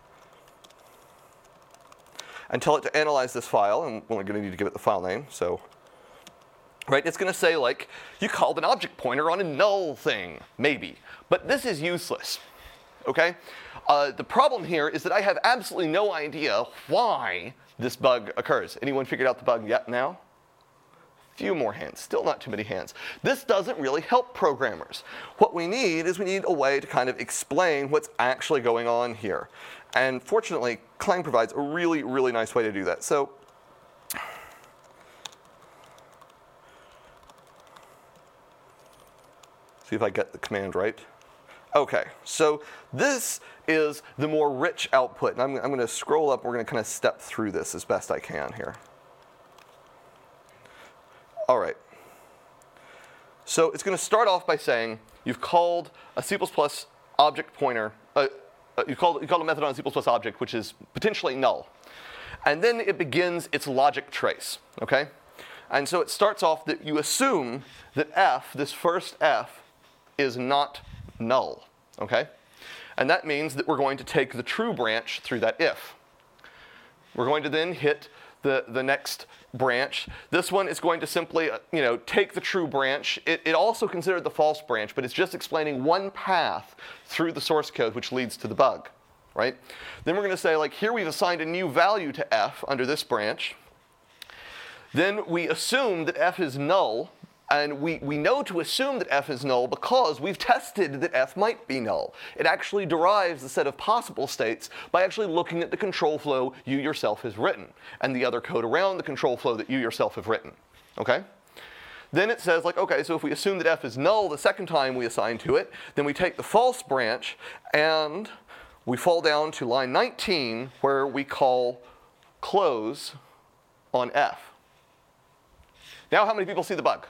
and tell it to analyze this file, and we're going to need to give it the file name. So, right, it's going to say, like, you called an object pointer on a null thing, maybe. But this is useless, OK? The problem here is that I have absolutely no idea why this bug occurs. Anyone figured out the bug yet now? Few more hands, still not too many hands. This doesn't really help programmers. What we need is a way to kind of explain what's actually going on here. And fortunately, Clang provides a really, really nice way to do that. So see if I get the command right. OK, so this is the more rich output. And I'm going to scroll up. We're going to kind of step through this as best I can here. All right. So it's going to start off by saying you've called a C++ object pointer. You called a method on a C++ object, which is potentially null. And then it begins its logic trace. OK? And so it starts off that you assume that f, this first f, is not null, okay? And that means that we're going to take the true branch through that if. We're going to then hit the next branch. This one is going to simply, take the true branch. It also considered the false branch, but it's just explaining one path through the source code which leads to the bug, right? Then we're going to say, like, here we've assigned a new value to f under this branch. Then we assume that f is null. And we know to assume that f is null because we've tested that f might be null. It actually derives the set of possible states by actually looking at the control flow you yourself has written and the other code around the control flow that you yourself have written. Okay? Then it says, like, okay, so if we assume that f is null the second time we assign to it, then we take the false branch and we fall down to line 19 where we call close on f. Now how many people see the bug?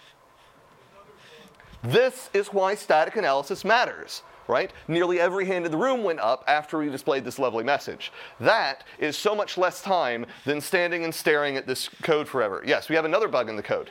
This is why static analysis matters, right? Nearly every hand in the room went up after we displayed this lovely message. That is so much less time than standing and staring at this code forever. Yes, we have another bug in the code.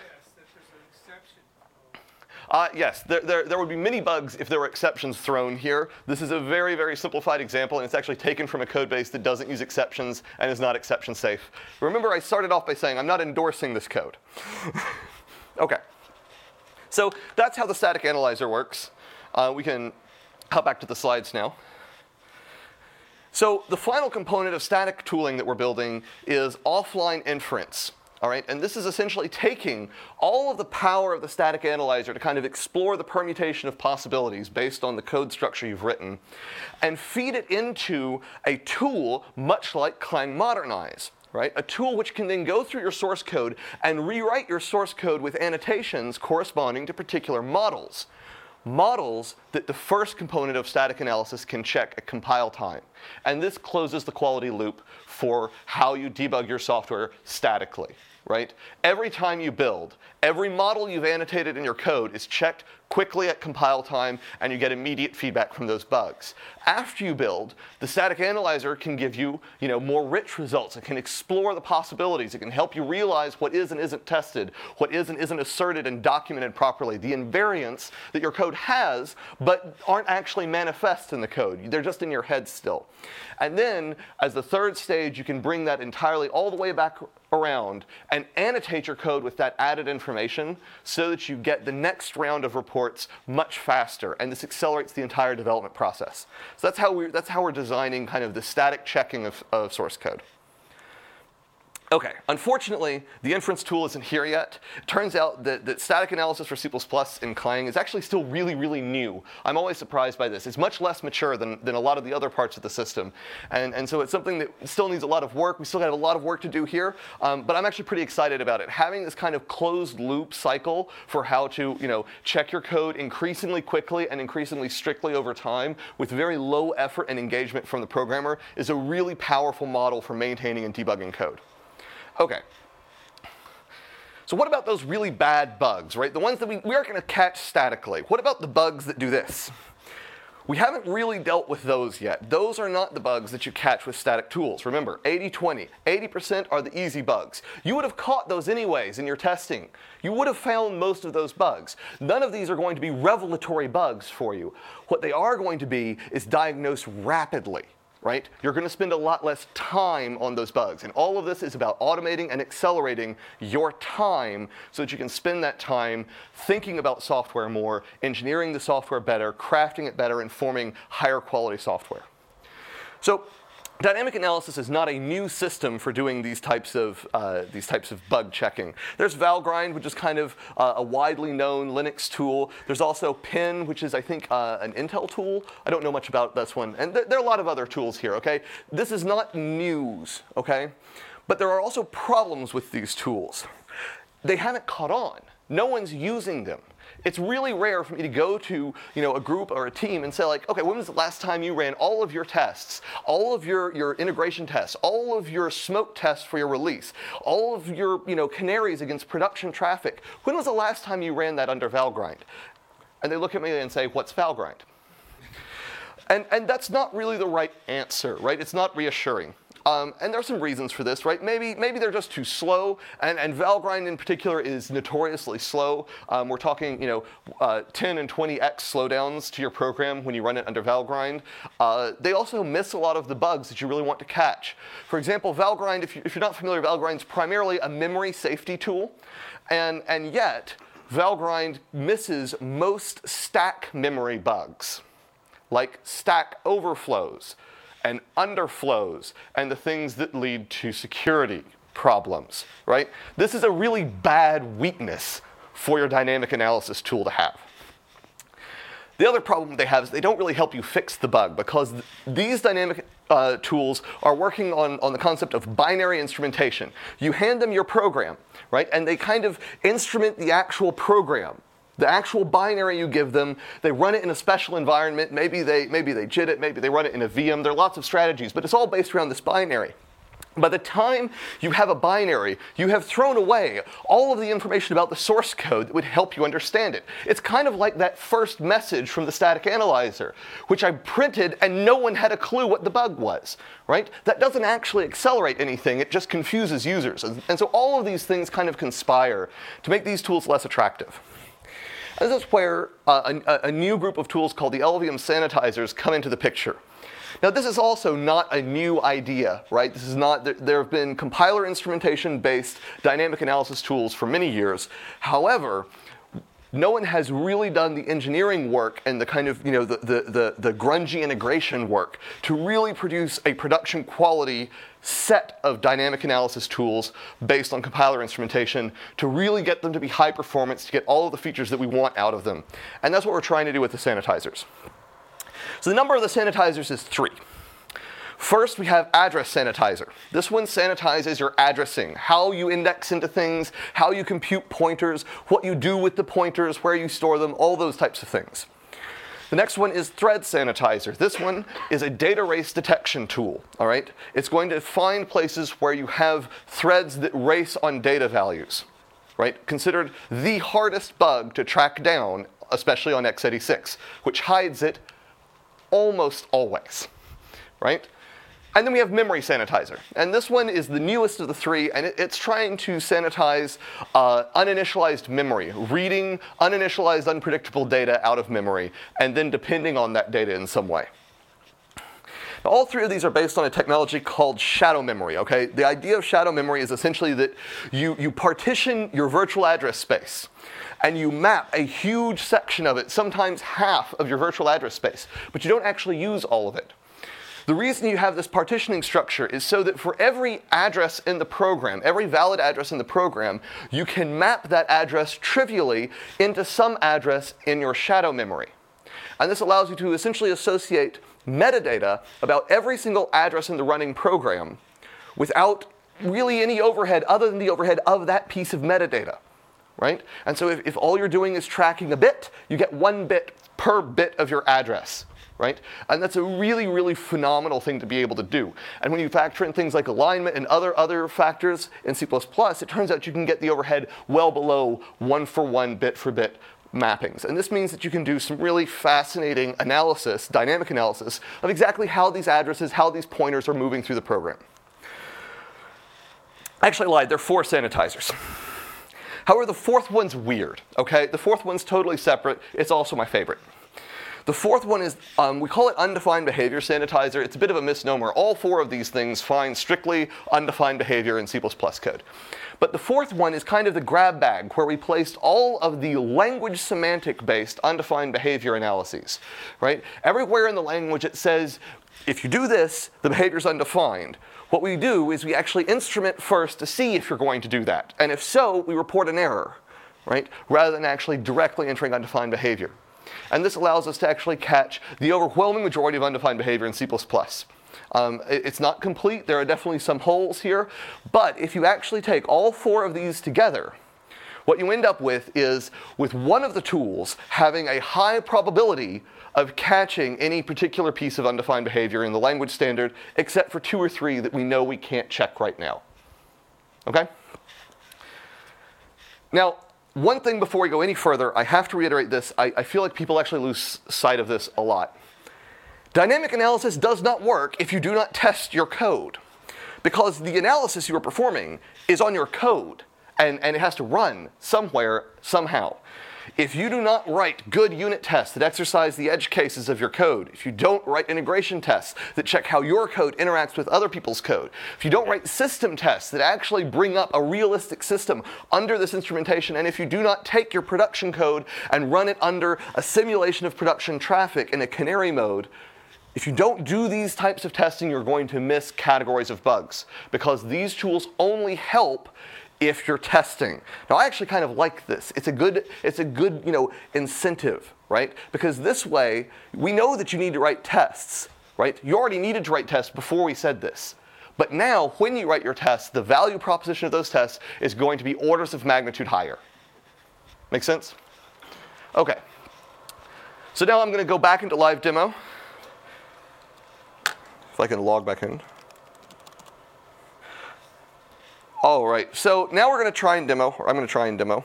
Yes, there would be many bugs if there were exceptions thrown here. This is a very, very simplified example, and it's actually taken from a code base that doesn't use exceptions and is not exception safe. Remember, I started off by saying I'm not endorsing this code. OK. So that's how the static analyzer works. We can hop back to the slides now. So the final component of static tooling that we're building is offline inference. All right, and this is essentially taking all of the power of the static analyzer to kind of explore the permutation of possibilities based on the code structure you've written and feed it into a tool much like Clang Modernize, right? A tool which can then go through your source code and rewrite your source code with annotations corresponding to particular models. Models that the first component of static analysis can check at compile time. And this closes the quality loop for how you debug your software statically, right? Every time you build, every model you've annotated in your code is checked quickly at compile time, and you get immediate feedback from those bugs. After you build, the static analyzer can give you, more rich results. It can explore the possibilities. It can help you realize what is and isn't tested, what is and isn't asserted and documented properly, the invariants that your code has, but aren't actually manifest in the code. They're just in your head still. And then, as the third stage, you can bring that entirely all the way back around and annotate your code with that added information so that you get the next round of reports much faster, and this accelerates the entire development process. So that's how we're designing kind of the static checking of source code. Okay, unfortunately, the inference tool isn't here yet. It turns out that static analysis for C++ in Clang is actually still really, really new. I'm always surprised by this. It's much less mature than a lot of the other parts of the system. And so it's something that still needs a lot of work. We still have a lot of work to do here, but I'm actually pretty excited about it. Having this kind of closed loop cycle for how to check your code increasingly quickly and increasingly strictly over time with very low effort and engagement from the programmer is a really powerful model for maintaining and debugging code. Okay, so what about those really bad bugs, right? The ones that we aren't going to catch statically. What about the bugs that do this? We haven't really dealt with those yet. Those are not the bugs that you catch with static tools. Remember, 80-20. 80% are the easy bugs. You would have caught those anyways in your testing. You would have found most of those bugs. None of these are going to be revelatory bugs for you. What they are going to be is diagnosed rapidly. Right? You're going to spend a lot less time on those bugs. And all of this is about automating and accelerating your time so that you can spend that time thinking about software more, engineering the software better, crafting it better, and forming higher quality software. So dynamic analysis is not a new system for doing these types of bug checking. There's Valgrind, which is kind of a widely known Linux tool. There's also Pin, which is, I think, an Intel tool. I don't know much about this one. And there are a lot of other tools here, okay? This is not news, okay? But there are also problems with these tools. They haven't caught on. No one's using them. It's really rare for me to go to a group or a team and say, like, okay, when was the last time you ran all of your tests, all of your integration tests, all of your smoke tests for your release, all of your canaries against production traffic? When was the last time you ran that under Valgrind? And they look at me and say, what's Valgrind? And that's not really the right answer, right? It's not reassuring. And there are some reasons for this, right? Maybe they're just too slow, and Valgrind in particular is notoriously slow. We're talking, 10 and 20x slowdowns to your program when you run it under Valgrind. They also miss a lot of the bugs that you really want to catch. For example, Valgrind, if you're not familiar, Valgrind's primarily a memory safety tool, and yet Valgrind misses most stack memory bugs, like stack overflows and underflows, and the things that lead to security problems, right? This is a really bad weakness for your dynamic analysis tool to have. The other problem they have is they don't really help you fix the bug, because these dynamic tools are working on the concept of binary instrumentation. You hand them your program, right? And they kind of instrument the actual program. The actual binary you give them, they run it in a special environment. Maybe they JIT it, maybe they run it in a VM. There are lots of strategies, but it's all based around this binary. By the time you have a binary, you have thrown away all of the information about the source code that would help you understand it. It's kind of like that first message from the static analyzer, which I printed and no one had a clue what the bug was, right? That doesn't actually accelerate anything, it just confuses users. And so all of these things kind of conspire to make these tools less attractive. This is where a new group of tools called the LLVM sanitizers come into the picture. Now, this is also not a new idea, right? This is not, there have been compiler instrumentation-based dynamic analysis tools for many years. However, no one has really done the engineering work and the kind of, the grungy integration work to really produce a production quality set of dynamic analysis tools based on compiler instrumentation to really get them to be high performance, to get all of the features that we want out of them. And that's what we're trying to do with the sanitizers. So the number of the sanitizers is 3. First, we have address sanitizer. This one sanitizes your addressing, how you index into things, how you compute pointers, what you do with the pointers, where you store them, all those types of things. The next one is thread sanitizer. This one is a data race detection tool, all right? It's going to find places where you have threads that race on data values, right? Considered the hardest bug to track down, especially on x86, which hides it almost always, right? And then we have memory sanitizer. And this one is the newest of the 3, and it's trying to sanitize uninitialized memory, reading uninitialized, unpredictable data out of memory, and then depending on that data in some way. Now, all 3 of these are based on a technology called shadow memory, okay? The idea of shadow memory is essentially that you partition your virtual address space, and you map a huge section of it, sometimes half of your virtual address space, but you don't actually use all of it. The reason you have this partitioning structure is so that for every address in the program, every valid address in the program, you can map that address trivially into some address in your shadow memory. And this allows you to essentially associate metadata about every single address in the running program without really any overhead other than the overhead of that piece of metadata, right? And so if all you're doing is tracking a bit, you get 1 bit per bit of your address. Right? And that's a really, really phenomenal thing to be able to do. And when you factor in things like alignment and other factors in C++, it turns out you can get the overhead well below 1-for-1, bit-for-bit mappings. And this means that you can do some really fascinating analysis, dynamic analysis, of exactly how these addresses, how these pointers are moving through the program. I actually lied, there are 4 sanitizers. However, the 4th one's weird, okay? The 4th one's totally separate. It's also my favorite. The 4th one is, we call it undefined behavior sanitizer. It's a bit of a misnomer. All 4 of these things find strictly undefined behavior in C++ code. But the 4th one is kind of the grab bag where we placed all of the language semantic-based undefined behavior analyses, right? Everywhere in the language it says, if you do this, the behavior is undefined. What we do is we actually instrument first to see if you're going to do that. And if so, we report an error, right? Rather than actually directly entering undefined behavior. And this allows us to actually catch the overwhelming majority of undefined behavior in C++. It's not complete. There are definitely some holes here. But if you actually take all 4 of these together, what you end up with is with one of the tools having a high probability of catching any particular piece of undefined behavior in the language standard, except for 2 or 3 that we know we can't check right now. Okay? Now, one thing before we go any further, I have to reiterate this. I feel like people actually lose sight of this a lot. Dynamic analysis does not work if you do not test your code, because the analysis you are performing is on your code, and it has to run somewhere, somehow. If you do not write good unit tests that exercise the edge cases of your code, if you don't write integration tests that check how your code interacts with other people's code, if you don't write system tests that actually bring up a realistic system under this instrumentation, and if you do not take your production code and run it under a simulation of production traffic in a canary mode, if you don't do these types of testing, you're going to miss categories of bugs, because these tools only help if you're testing. Now, I actually kind of like this. It's a good incentive, right? Because this way, we know that you need to write tests, right? You already needed to write tests before we said this. But now, when you write your tests, the value proposition of those tests is going to be orders of magnitude higher. Make sense? Okay. So now I'm going to go back into live demo. If I can log back in. All right, so now we're going to try and demo, or I'm going to try and demo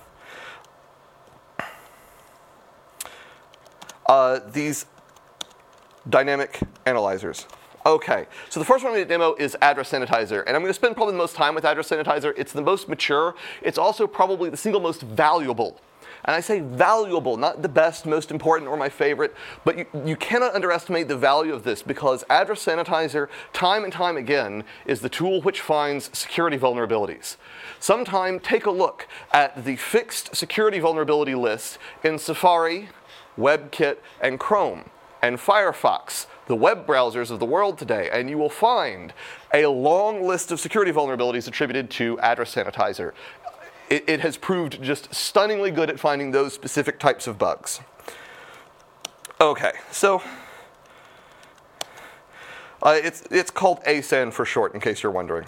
these dynamic analyzers. Okay, so the first one I'm going to demo is address sanitizer, and I'm going to spend probably the most time with address sanitizer. It's the most mature. It's also probably the single most valuable And I say valuable, not the best, most important, or my favorite, but you cannot underestimate the value of this, because Address Sanitizer, time and time again, is the tool which finds security vulnerabilities. Sometime take a look at the fixed security vulnerability list in Safari, WebKit, and Chrome, and Firefox, the web browsers of the world today, and you will find a long list of security vulnerabilities attributed to Address Sanitizer. It has proved just stunningly good at finding those specific types of bugs. Okay, so it's called ASAN for short, in case you're wondering.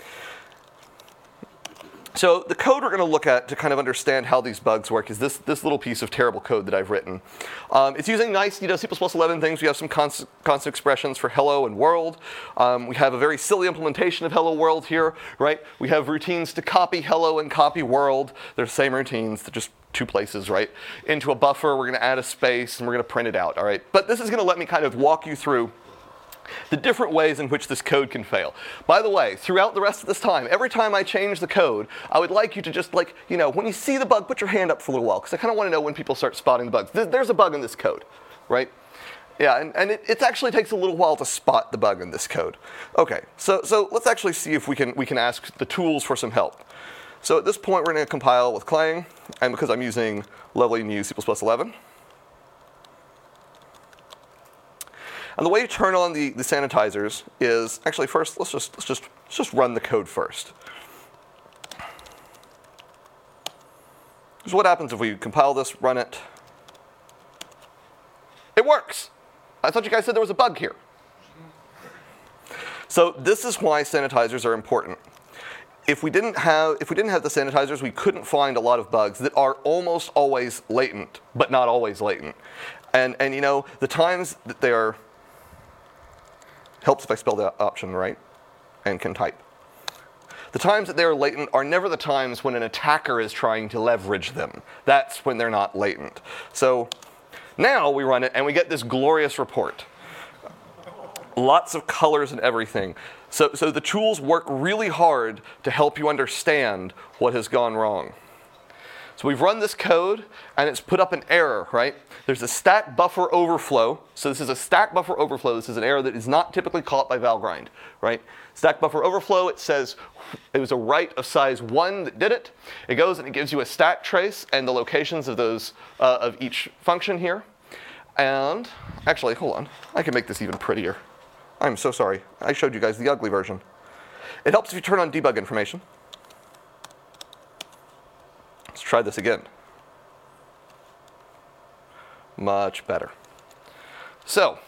So the code we're going to look at to kind of understand how these bugs work is this little piece of terrible code that I've written. It's using nice, C++ 11 things. We have some constant expressions for hello and world. We have a very silly implementation of hello world here, right? We have routines to copy hello and copy world. They're the same routines, they're just two places, right? Into a buffer, we're going to add a space, and we're going to print it out, all right? But this is going to let me kind of walk you through the different ways in which this code can fail. By the way, throughout the rest of this time, every time I change the code, I would like you to just when you see the bug, put your hand up for a little while, because I kind of want to know when people start spotting the bugs. There's a bug in this code, right? Yeah, and it actually takes a little while to spot the bug in this code. Okay, so let's actually see if we can ask the tools for some help. So at this point, we're going to compile with Clang, and because I'm using lovely new C++ 11. And the way you turn on the sanitizers is, actually first, let's just run the code first. So what happens if we compile this, run it? It works. I thought you guys said there was a bug here. So this is why sanitizers are important. If we didn't have the sanitizers, we couldn't find a lot of bugs that are almost always latent, but not always latent. And the times that they are, helps if I spell the option right and can type. The times that they are latent are never the times when an attacker is trying to leverage them. That's when they're not latent. So now we run it and we get this glorious report. Lots of colors and everything. So the tools work really hard to help you understand what has gone wrong. So we've run this code, and it's put up an error, right? There's a stack buffer overflow. So this is a stack buffer overflow. This is an error that is not typically caught by Valgrind, right? Stack buffer overflow, it says it was a write of size 1 that did it. It goes and it gives you a stack trace and the locations of those of each function here. And actually, hold on. I can make this even prettier. I'm so sorry. I showed you guys the ugly version. It helps if you turn on debug information. Let's try this again. Much better. So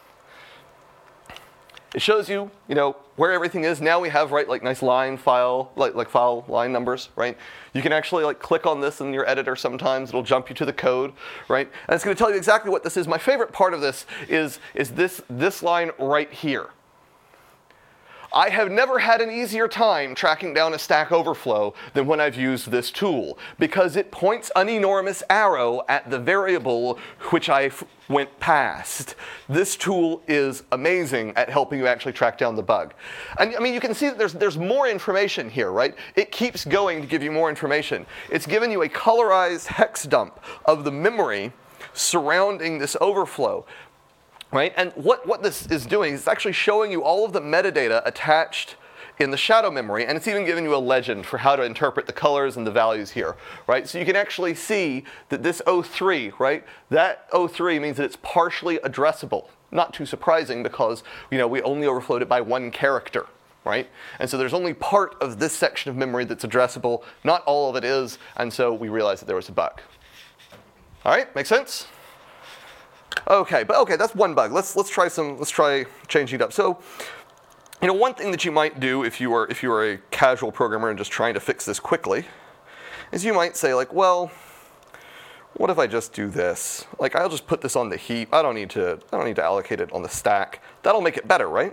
it shows you, where everything is. Now we have, right, like nice line file, like file line numbers, right? You can actually click on this in your editor sometimes. It'll jump you to the code, right? And it's going to tell you exactly what this is. My favorite part of this is this line right here. I have never had an easier time tracking down a Stack Overflow than when I've used this tool, because it points an enormous arrow at the variable which I went past. This tool is amazing at helping you actually track down the bug. And I mean, you can see that there's more information here, right? It keeps going to give you more information. It's given you a colorized hex dump of the memory surrounding this overflow. Right? And what this is doing is it's actually showing you all of the metadata attached in the shadow memory, and it's even giving you a legend for how to interpret the colors and the values here, right? So you can actually see that this 03, right? That 03 means that it's partially addressable. Not too surprising, because we only overflowed it by 1 character, right? And so there's only part of this section of memory that's addressable. Not all of it is, and so we realized that there was a bug. All right, make sense? Okay, that's one bug. Let's try changing it up. So, one thing that you might do if you are a casual programmer and just trying to fix this quickly, is you might say well, what if I just do this? I'll just put this on the heap. I don't need to allocate it on the stack. That'll make it better, right?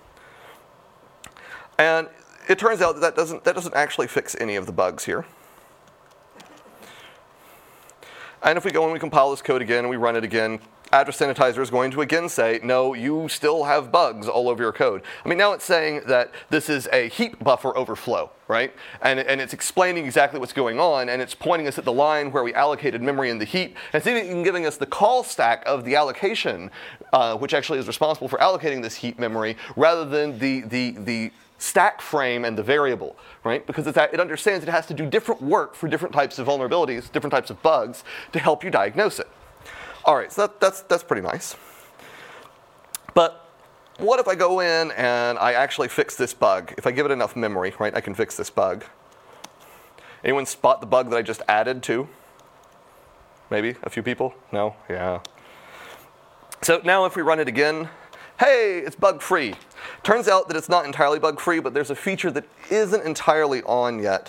And it turns out that doesn't actually fix any of the bugs here. And if we go and we compile this code again and we run it again, address sanitizer is going to again say, no, you still have bugs all over your code. I mean, now it's saying that this is a heap buffer overflow, right? And it's explaining exactly what's going on, and it's pointing us at the line where we allocated memory in the heap. And it's even giving us the call stack of the allocation, which actually is responsible for allocating this heap memory, rather than the stack frame and the variable, right? Because it understands it has to do different work for different types of vulnerabilities, different types of bugs, to help you diagnose it. All right, so that's pretty nice. But what if I go in and I actually fix this bug? If I give it enough memory, right, I can fix this bug. Anyone spot the bug that I just added to? Maybe a few people? No? Yeah. So now if we run it again, hey, it's bug-free. Turns out that it's not entirely bug-free, but there's a feature that isn't entirely on yet.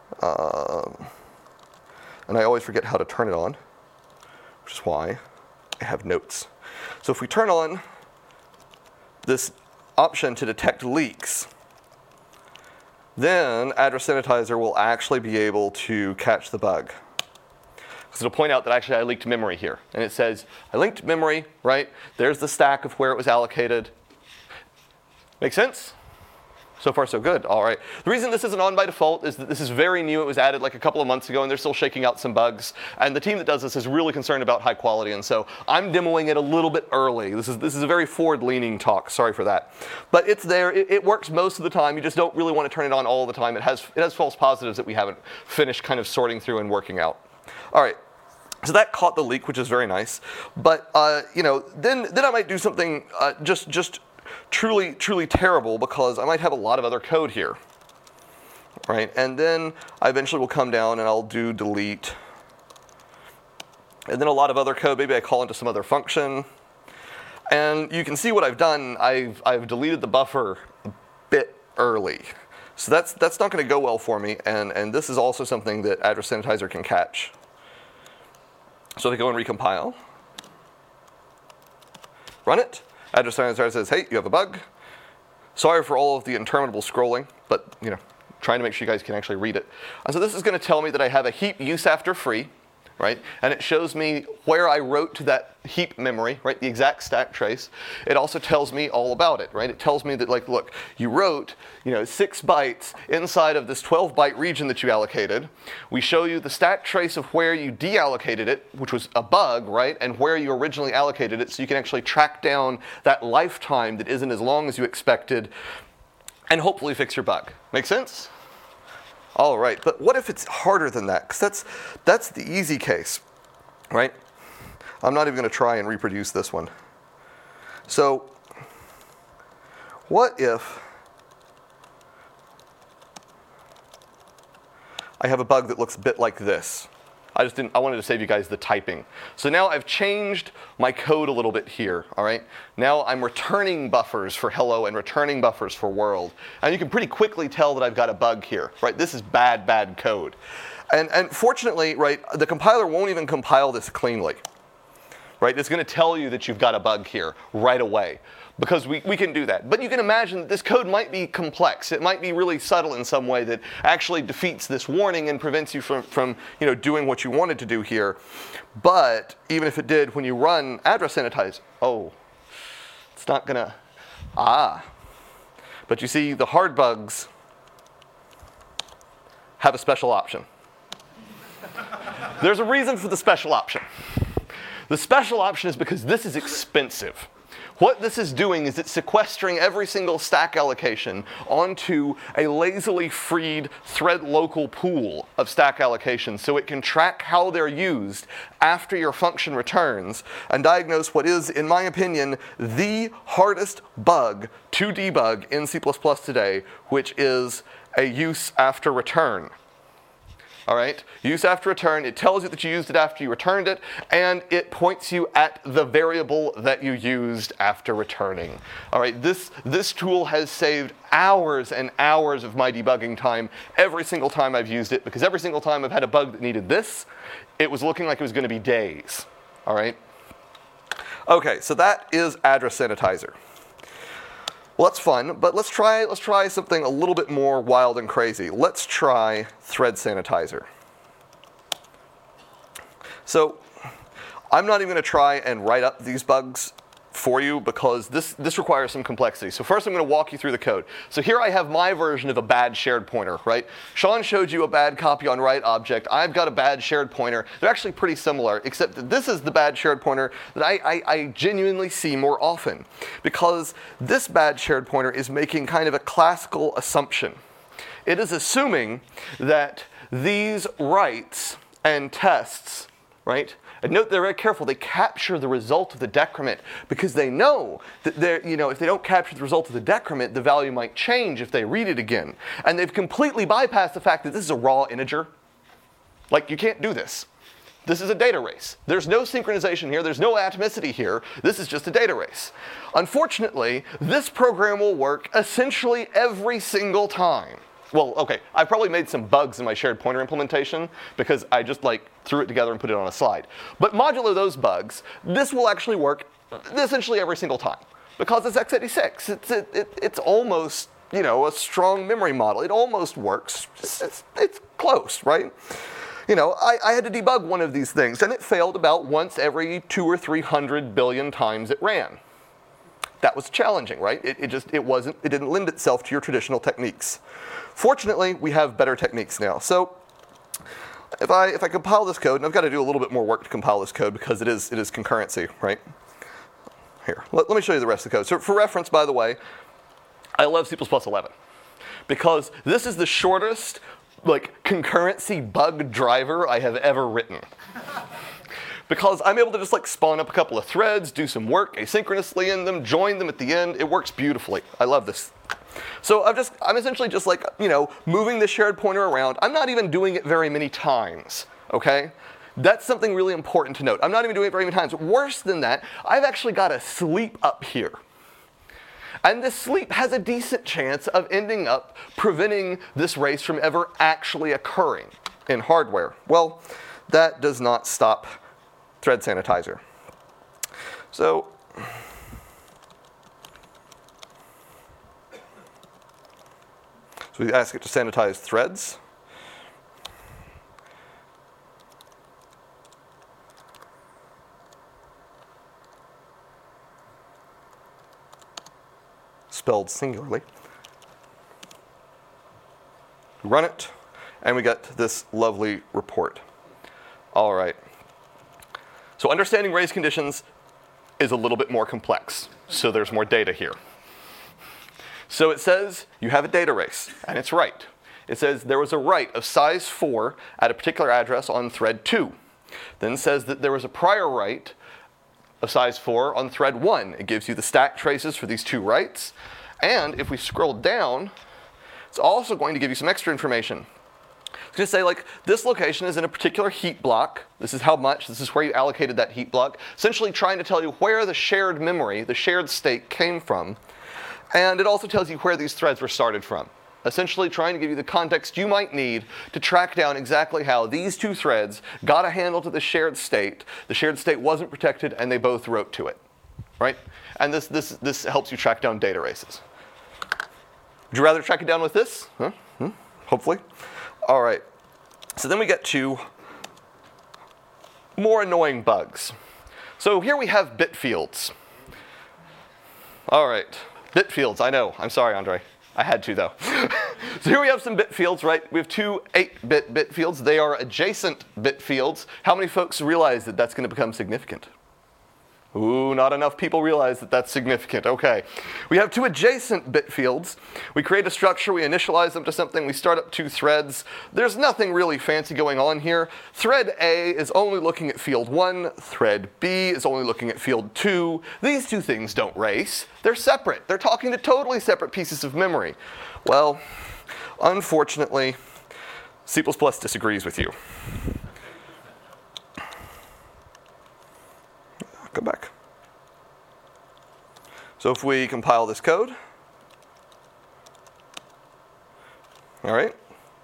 And I always forget how to turn it on, which is why I have notes. So if we turn on this option to detect leaks, then address sanitizer will actually be able to catch the bug. Because it'll point out that actually I leaked memory here. And it says, I linked memory, right? There's the stack of where it was allocated. Make sense? So far, so good. All right. The reason this isn't on by default is that this is very new. It was added like a couple of months ago, and they're still shaking out some bugs. And the team that does this is really concerned about high quality, and so I'm demoing it a little bit early. This is a very forward-leaning talk. Sorry for that. But it's there. It works most of the time. You just don't really want to turn it on all the time. It has false positives that we haven't finished kind of sorting through and working out. All right. So that caught the leak, which is very nice. But then I might do something just truly terrible, because I might have a lot of other code here, right? And then I eventually will come down and I'll do delete. And then a lot of other code, maybe I call into some other function. And you can see what I've done. I've deleted the buffer a bit early. So that's not going to go well for me. And this is also something that address sanitizer can catch. So if I go and recompile, run it. Address sanitizer says, hey, you have a bug. Sorry for all of the interminable scrolling, but trying to make sure you guys can actually read it. And so this is going to tell me that I have a heap use after free, right? And it shows me where I wrote to that heap memory, right? The exact stack trace. It also tells me all about it, right? It tells me that, like, look, you wrote, 6 bytes inside of this 12-byte region that you allocated. We show you the stack trace of where you deallocated it, which was a bug, right? And where you originally allocated it, so you can actually track down that lifetime that isn't as long as you expected, and hopefully fix your bug. Make sense? All right, but what if it's harder than that? Because that's the easy case, right? I'm not even going to try and reproduce this one. So what if I have a bug that looks a bit like this? I wanted to save you guys the typing. So now I've changed my code a little bit here, all right? Now I'm returning buffers for hello and returning buffers for world. And you can pretty quickly tell that I've got a bug here, right? This is bad code. And fortunately, right, the compiler won't even compile this cleanly, right? It's going to tell you that you've got a bug here right away, because we can do that. But you can imagine that this code might be complex. It might be really subtle in some way that actually defeats this warning and prevents you from doing what you wanted to do here. But even if it did, when you run address sanitize, it's not going to, But you see, the hard bugs have a special option. There's a reason for the special option. The special option is because this is expensive. What this is doing is it's sequestering every single stack allocation onto a lazily freed thread local pool of stack allocations, so it can track how they're used after your function returns and diagnose what is, in my opinion, the hardest bug to debug in C++ today, which is a use after return. All right, use after return, it tells you that you used it after you returned it, and it points you at the variable that you used after returning. All right, this tool has saved hours and hours of my debugging time every single time I've used it, because every single time I've had a bug that needed this, it was looking like it was going to be days. All right. Okay, so that is address sanitizer. Well, that's fun, but let's try something a little bit more wild and crazy. Let's try thread sanitizer. So I'm not even going to try and write up these bugs for you because this requires some complexity. So first I'm going to walk you through the code. So here I have my version of a bad shared pointer, right? Sean showed you a bad copy on write object. I've got a bad shared pointer. They're actually pretty similar, except that this is the bad shared pointer that I genuinely see more often, because this bad shared pointer is making kind of a classical assumption. It is assuming that these writes and tests, right? And note they're very careful. They capture the result of the decrement because they know that if they don't capture the result of the decrement, the value might change if they read it again. And they've completely bypassed the fact that this is a raw integer. Like, you can't do this. This is a data race. There's no synchronization here. There's no atomicity here. This is just a data race. Unfortunately, this program will work essentially every single time. Well, okay, I probably made some bugs in my shared pointer implementation because I just threw it together and put it on a slide. But modulo those bugs, this will actually work essentially every single time because it's x86. It's almost, a strong memory model. It almost works. It's close, right? I had to debug one of these things and it failed about once every 200 or 300 billion times it ran. That was challenging, right? It didn't lend itself to your traditional techniques. Fortunately, we have better techniques now. So if I compile this code, and I've got to do a little bit more work to compile this code because it is concurrency, right? Here, let me show you the rest of the code. So for reference, by the way, I love C++ 11 because this is the shortest concurrency bug driver I have ever written. Because I'm able to just spawn up a couple of threads, do some work asynchronously in them, join them at the end. It works beautifully. I love this. So I'm essentially just moving the shared pointer around. I'm not even doing it very many times, okay? That's something really important to note. I'm not even doing it very many times. Worse than that, I've actually got a sleep up here. And this sleep has a decent chance of ending up preventing this race from ever actually occurring in hardware. Well, that does not stop thread sanitizer. So we ask it to sanitize threads. Spelled singularly. We run it, and we get this lovely report. All right. So understanding race conditions is a little bit more complex. So there's more data here. So it says you have a data race, and it's right. It says there was a write of size 4 at a particular address on thread 2. Then it says that there was a prior write of size 4 on thread 1. It gives you the stack traces for these two writes. And if we scroll down, it's also going to give you some extra information. It's going to say, this location is in a particular heap block. This is how much. This is where you allocated that heap block. Essentially trying to tell you where the shared memory, the shared state came from. And it also tells you where these threads were started from. Essentially trying to give you the context you might need to track down exactly how these two threads got a handle to the shared state. The shared state wasn't protected, and they both wrote to it, right? And this helps you track down data races. Would you rather track it down with this? Huh? Hopefully. All right. So then we get to more annoying bugs. So here we have bit fields. All right. Bit fields, I know. I'm sorry, Andre. I had to, though. So here we have some bit fields, right? We have two 8-bit bit fields. They are adjacent bit fields. How many folks realize that that's going to become significant? Ooh, not enough people realize that that's significant. Okay. We have two adjacent bit fields. We create a structure. We initialize them to something. We start up two threads. There's nothing really fancy going on here. Thread A is only looking at field 1. Thread B is only looking at field 2. These two things don't race. They're separate. They're talking to totally separate pieces of memory. Well, unfortunately, C++ disagrees with you. Go back. So if we compile this code, all right,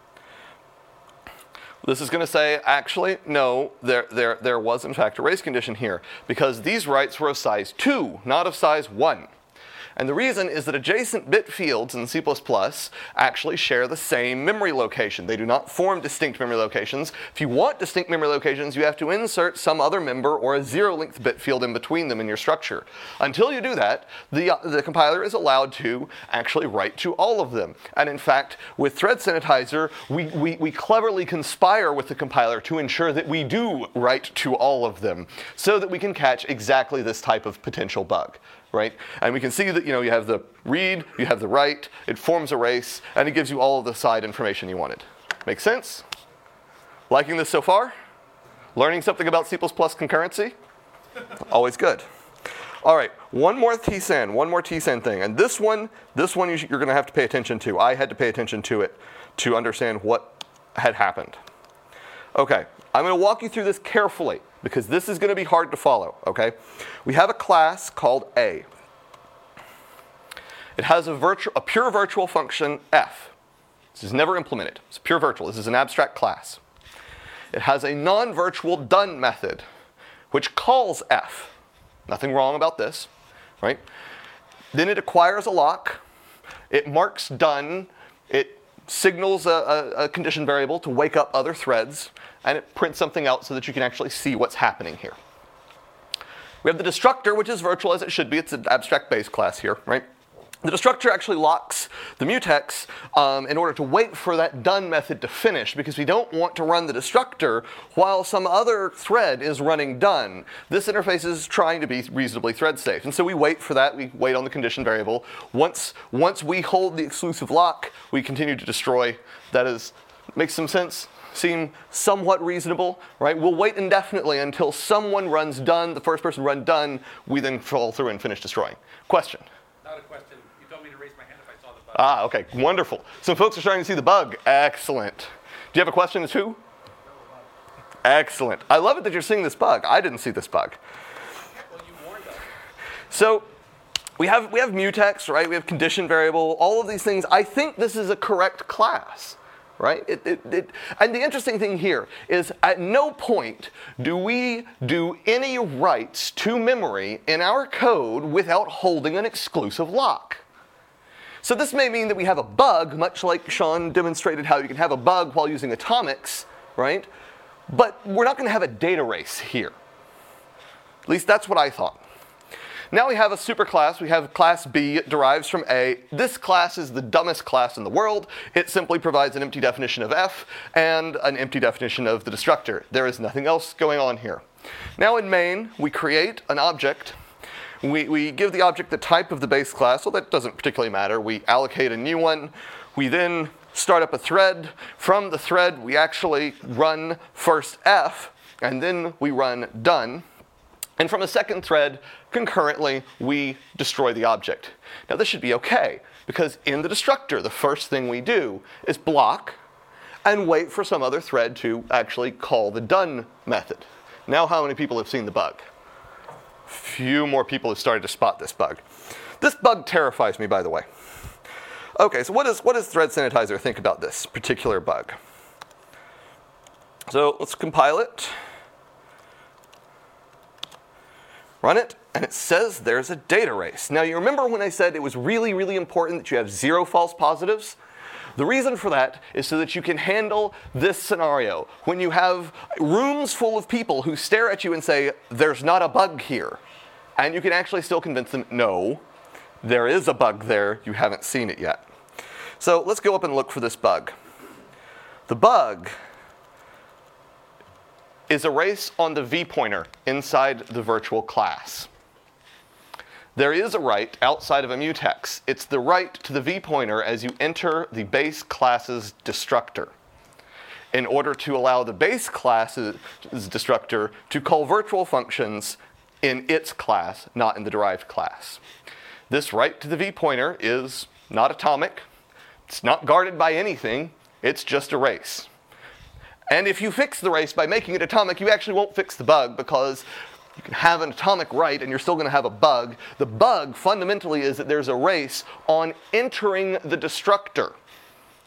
this is going to say, actually, no, there was in fact a race condition here because these writes were of size 2, not of size 1. And the reason is that adjacent bit fields in C++ actually share the same memory location. They do not form distinct memory locations. If you want distinct memory locations, you have to insert some other member or a zero-length bit field in between them in your structure. Until you do that, the compiler is allowed to actually write to all of them. And in fact, with Thread Sanitizer, we cleverly conspire with the compiler to ensure that we do write to all of them so that we can catch exactly this type of potential bug. Right? And we can see that you have the read, you have the write, it forms a race, and it gives you all of the side information you wanted. Make sense? Liking this so far? Learning something about C++ concurrency? Always good. All right, one more TSAN thing. And this one you're going to have to pay attention to. I had to pay attention to it to understand what had happened. Okay, I'm going to walk you through this carefully, because this is going to be hard to follow, okay? We have a class called A. It has a pure virtual function f. This is never implemented. It's pure virtual. This is an abstract class. It has a non-virtual done method, which calls f. Nothing wrong about this, right? Then it acquires a lock. It marks done. It signals a condition variable to wake up other threads, and it prints something out so that you can actually see what's happening here. We have the destructor, which is virtual as it should be. It's an abstract base class here, right? The destructor actually locks the mutex in order to wait for that done method to finish, because we don't want to run the destructor while some other thread is running done. This interface is trying to be reasonably thread safe. And so we wait for that. We wait on the condition variable. Once we hold the exclusive lock, we continue to destroy. That makes some sense? Seem somewhat reasonable, right? We'll wait indefinitely until someone runs done, the first person run done, we then fall through and finish destroying. Question? Not a question. You told me to raise my hand if I saw the bug. Okay, wonderful. Some folks are starting to see the bug. Excellent. Do you have a question as who? Excellent. I love it that you're seeing this bug. I didn't see this bug. Well, you warned us. So we have mutex, right? We have condition variable, all of these things. I think this is a correct class. Right? And the interesting thing here is at no point do we do any writes to memory in our code without holding an exclusive lock. So this may mean that we have a bug, much like Sean demonstrated how you can have a bug while using atomics, right? But we're not going to have a data race here. At least that's what I thought. Now we have a superclass. We have class B. It derives from A. This class is the dumbest class in the world. It simply provides an empty definition of f and an empty definition of the destructor. There is nothing else going on here. Now in main, we create an object. We give the object the type of the base class. Well, that doesn't particularly matter. We allocate a new one. We then start up a thread. From the thread, we actually run first f, and then we run done. And from a second thread, concurrently, we destroy the object. Now this should be okay, because in the destructor, the first thing we do is block and wait for some other thread to actually call the done method. Now how many people have seen the bug? Few more people have started to spot this bug. This bug terrifies me, by the way. Okay, so what does Thread Sanitizer think about this particular bug? So let's compile it. Run it, and it says there's a data race. Now you remember when I said it was really, really important that you have 0 false positives? The reason for that is so that you can handle this scenario. When you have rooms full of people who stare at you and say, there's not a bug here, and you can actually still convince them, no, there is a bug there, you haven't seen it yet. So let's go up and look for this bug. The bug is a race on the v-pointer inside the virtual class. There is a write outside of a mutex. It's the write to the v-pointer as you enter the base class's destructor, in order to allow the base class's destructor to call virtual functions in its class, not in the derived class. This write to the v-pointer is not atomic. It's not guarded by anything. It's just a race. And if you fix the race by making it atomic, you actually won't fix the bug, because you can have an atomic write and you're still going to have a bug. The bug fundamentally is that there's a race on entering the destructor,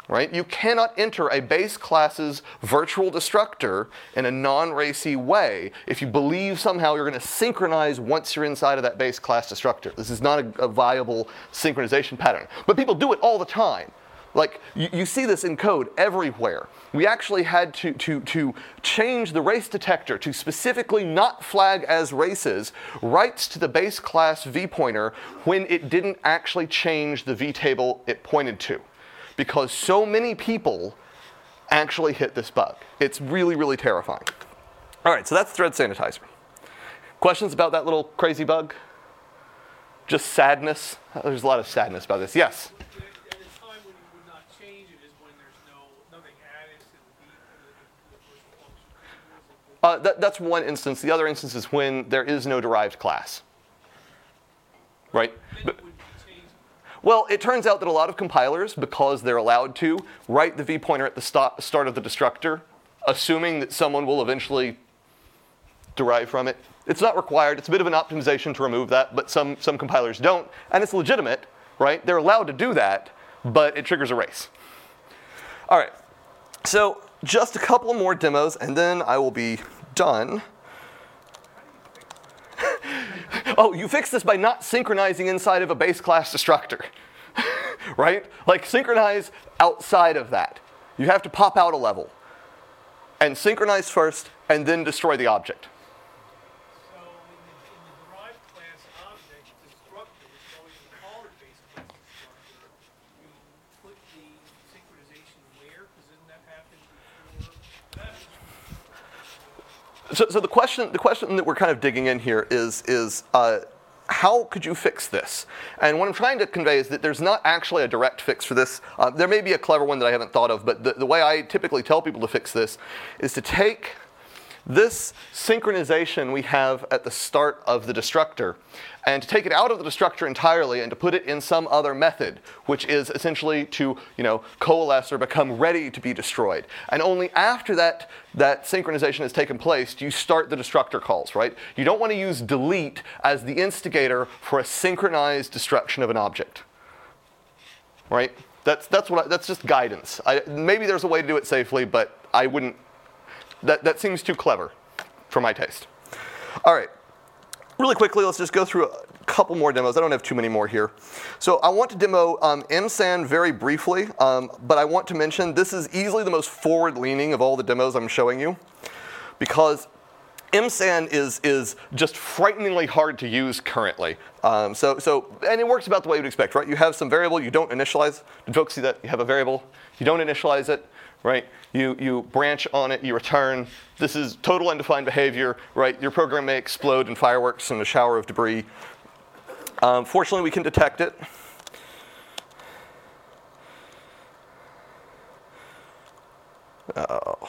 right? You cannot enter a base class's virtual destructor in a non-racy way if you believe somehow you're going to synchronize once you're inside of that base class destructor. This is not a viable synchronization pattern. But people do it all the time. Like, you see this in code everywhere. We actually had to change the race detector to specifically not flag as races writes to the base class vPointer when it didn't actually change the vtable it pointed to. Because so many people actually hit this bug. It's really, really terrifying. All right, so that's Thread Sanitizer. Questions about that little crazy bug? Just sadness? There's a lot of sadness about this. Yes? At a time when you would not change it is when there's nothing added to the virtual function. That's one instance. The other instance is when there is no derived class. Right? Then it would be changed. Well, it turns out that a lot of compilers, because they're allowed to, write the vPointer at the start of the destructor, assuming that someone will eventually derive from it. It's not required. It's a bit of an optimization to remove that, but some compilers don't. And it's legitimate, right? They're allowed to do that, but it triggers a race. All right, so just a couple more demos, and then I will be done. Oh, you fix this by not synchronizing inside of a base class destructor, right? Like, synchronize outside of that. You have to pop out a level and synchronize first and then destroy the object. So in the derived class object destructor, which always is called a base class destructor, you put the synchronization where? Because didn't that happen before that? So the question that we're kind of digging in here is how could you fix this? And what I'm trying to convey is that there's not actually a direct fix for this. There may be a clever one that I haven't thought of, but the way I typically tell people to fix this is to take this synchronization we have at the start of the destructor and to take it out of the destructor entirely and to put it in some other method, which is essentially to, coalesce or become ready to be destroyed. And only after that synchronization has taken place do you start the destructor calls, right? You don't want to use delete as the instigator for a synchronized destruction of an object, right? That's just guidance. Maybe there's a way to do it safely, but I wouldn't. That seems too clever for my taste. All right, really quickly, let's just go through a couple more demos. I don't have too many more here. So I want to demo msan very briefly, but I want to mention this is easily the most forward-leaning of all the demos I'm showing you, because msan is just frighteningly hard to use currently. And it works about the way you'd expect, right? You have some variable you don't initialize. Did folks see that? You have a variable, you don't initialize it, right? You branch on it, you return. This is total undefined behavior, right? Your program may explode in fireworks and a shower of debris. Fortunately, we can detect it. Oh.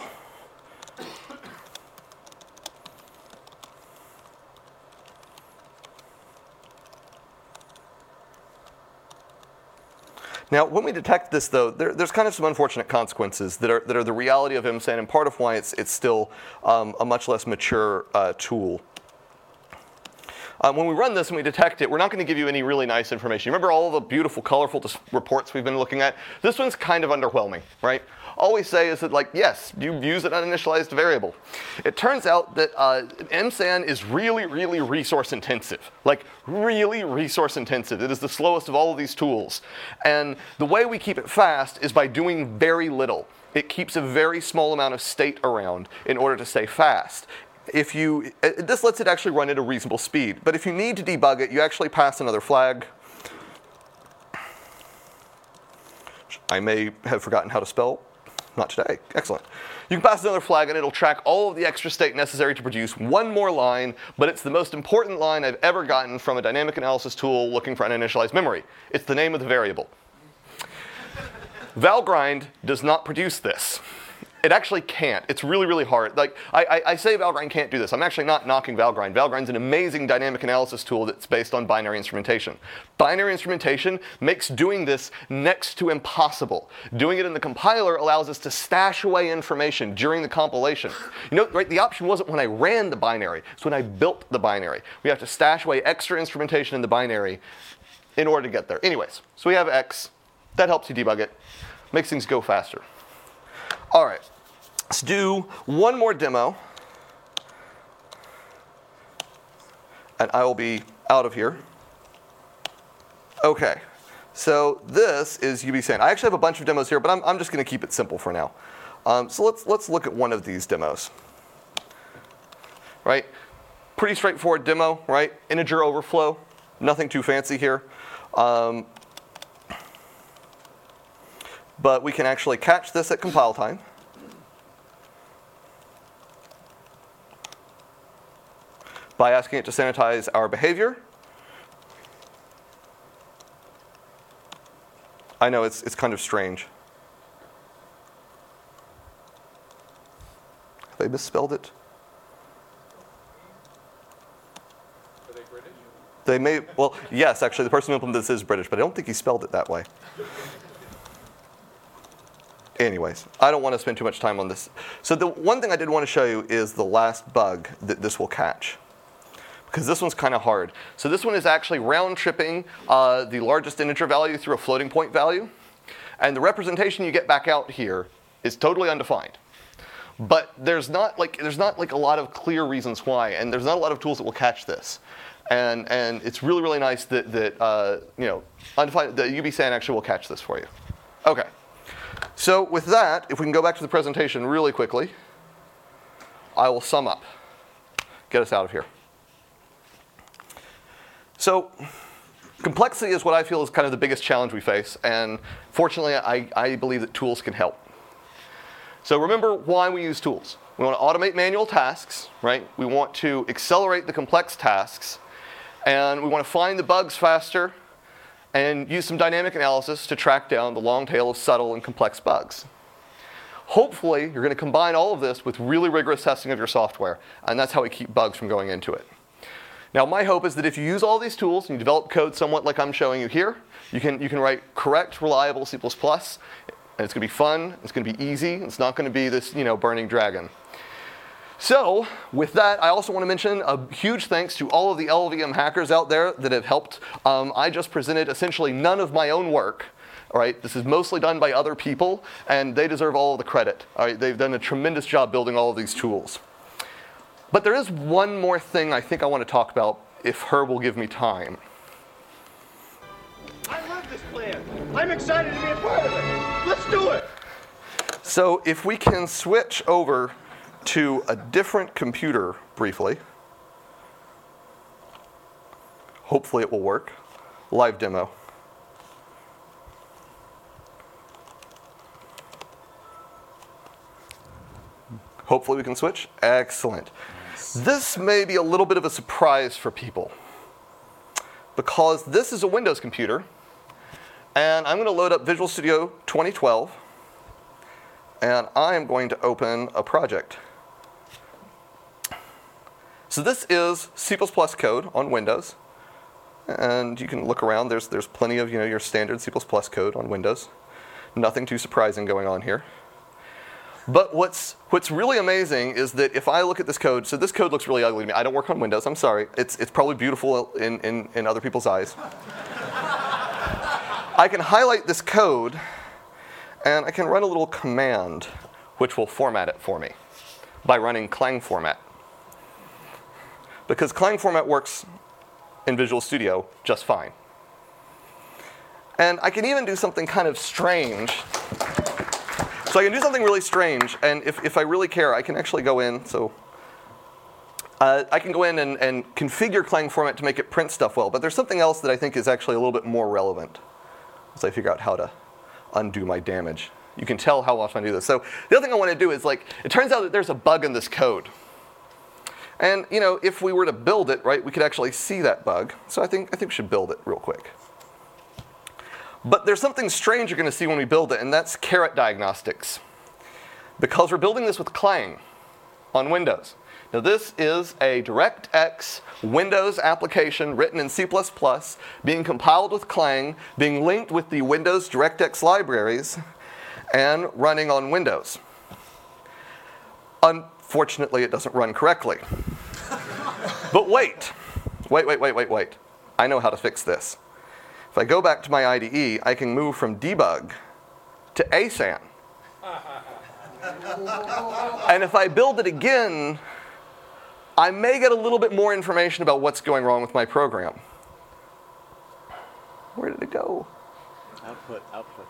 Now, when we detect this, though, there's kind of some unfortunate consequences that are the reality of msan, and part of why it's still a much less mature tool. When we run this and we detect it, we're not going to give you any really nice information. You remember all the beautiful, colorful reports we've been looking at? This one's kind of underwhelming, right? All we say is that, like, yes, you use an uninitialized variable. It turns out that msan is really, really resource intensive. Like, really resource intensive. It is the slowest of all of these tools. And the way we keep it fast is by doing very little. It keeps a very small amount of state around in order to stay fast. This lets it actually run at a reasonable speed. But if you need to debug it, you actually pass another flag. I may have forgotten how to spell. Not today. Excellent. You can pass another flag and it'll track all of the extra state necessary to produce one more line, but it's the most important line I've ever gotten from a dynamic analysis tool looking for uninitialized memory. It's the name of the variable. Valgrind does not produce this. It actually can't. It's really, really hard. Like, I say Valgrind can't do this. I'm actually not knocking Valgrind. Valgrind's an amazing dynamic analysis tool that's based on binary instrumentation. Binary instrumentation makes doing this next to impossible. Doing it in the compiler allows us to stash away information during the compilation. Right, the option wasn't when I ran the binary. It's when I built the binary. We have to stash away extra instrumentation in the binary in order to get there. Anyways, so we have X. That helps you debug it. Makes things go faster. All right, let's do one more demo. And I will be out of here. Okay, so this is UBSAN. I actually have a bunch of demos here, but I'm just going to keep it simple for now. So let's look at one of these demos. Right, pretty straightforward demo, right? Integer overflow, nothing too fancy here. But we can actually catch this at compile time. By asking it to sanitize our behavior. I know it's kind of strange. Have they misspelled it? Are they British? They may, well, yes, actually, the person who implemented this is British, but I don't think he spelled it that way. Anyways, I don't want to spend too much time on this. So the one thing I did want to show you is the last bug that this will catch, because this one's kind of hard. So this one is actually round tripping the largest integer value through a floating point value. And the representation you get back out here is totally undefined. But there's not like a lot of clear reasons why, and there's not a lot of tools that will catch this. And it's really, really nice that undefined, the UBSAN actually will catch this for you. Okay. So with that, if we can go back to the presentation really quickly, I will sum up. Get us out of here. So complexity is what I feel is kind of the biggest challenge we face, and fortunately, I believe that tools can help. So remember why we use tools. We want to automate manual tasks, right? We want to accelerate the complex tasks, and we want to find the bugs faster and use some dynamic analysis to track down the long tail of subtle and complex bugs. Hopefully, you're going to combine all of this with really rigorous testing of your software, and that's how we keep bugs from going into it. Now, my hope is that if you use all these tools and you develop code somewhat like I'm showing you here, you can write correct, reliable C++, and it's going to be fun, it's going to be easy, it's not going to be this burning dragon. So, with that, I also want to mention a huge thanks to all of the LLVM hackers out there that have helped. I just presented essentially none of my own work. All right, this is mostly done by other people, and they deserve all of the credit. All right, they've done a tremendous job building all of these tools. But there is one more thing I think I want to talk about, if Herb will give me time. I love this plan. I'm excited to be a part of it. Let's do it. So if we can switch over to a different computer briefly. Hopefully it will work. Live demo. Hopefully we can switch. Excellent. This may be a little bit of a surprise for people, because this is a Windows computer, and I'm going to load up Visual Studio 2012, and I am going to open a project. So this is C++ code on Windows, and you can look around. There's plenty of your standard C++ code on Windows. Nothing too surprising going on here. But what's really amazing is that if I look at this code, so this code looks really ugly to me. I don't work on Windows, I'm sorry. It's probably beautiful in other people's eyes. I can highlight this code, and I can run a little command, which will format it for me by running clang format. Because clang format works in Visual Studio just fine. And I can even do something kind of strange. So I can do something really strange, and if I really care, I can actually go in. So I can go in and configure clang format to make it print stuff well. But there's something else that I think is actually a little bit more relevant as I figure out how to undo my damage. You can tell how often I do this. So the other thing I want to do is, it turns out that there's a bug in this code. And if we were to build it, right, we could actually see that bug. So I think we should build it real quick. But there's something strange you're going to see when we build it, and that's caret diagnostics. Because we're building this with Clang on Windows. Now this is a DirectX Windows application written in C++, being compiled with Clang, being linked with the Windows DirectX libraries, and running on Windows. Unfortunately, it doesn't run correctly. But wait. I know how to fix this. If I go back to my IDE, I can move from debug to ASAN. And if I build it again, I may get a little bit more information about what's going wrong with my program. Where did it go? Output.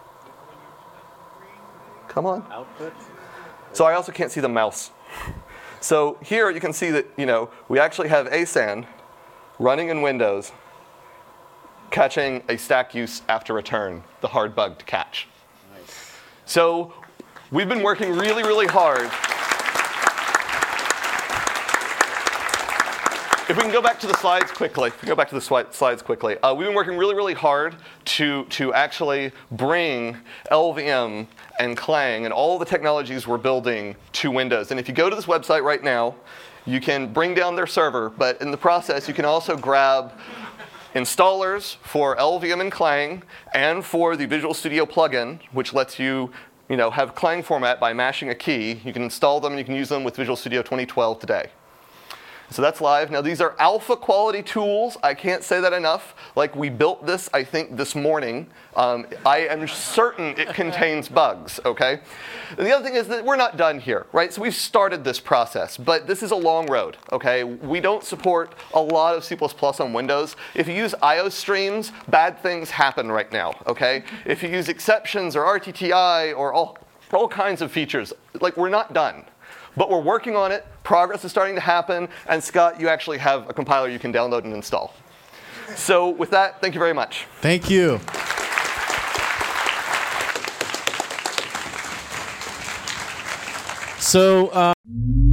Come on. Output. So I also can't see the mouse. So here you can see that, we actually have ASAN running in Windows, catching a stack use after return, the hard bug to catch. Nice. So we've been working really, really hard. If we can go back to the slides quickly, we've been working really, really hard to actually bring LVM and Clang and all the technologies we're building to Windows. And if you go to this website right now, you can bring down their server, but in the process, you can also grab installers for LVM and Clang and for the Visual Studio plugin, which lets you have Clang format by mashing a key. You can install them and you can use them with Visual Studio 2012 today. So that's live. Now these are alpha quality tools. I can't say that enough. Like we built this, I think, this morning. I am certain it contains bugs, okay? And the other thing is that we're not done here, right? So we've started this process, but this is a long road, okay? We don't support a lot of C++ on Windows. If you use IO streams, bad things happen right now, okay? If you use exceptions or RTTI or all kinds of features, like we're not done. But we're working on it, progress is starting to happen, and Scott, you actually have a compiler you can download and install. So with that, thank you very much. Thank you. So.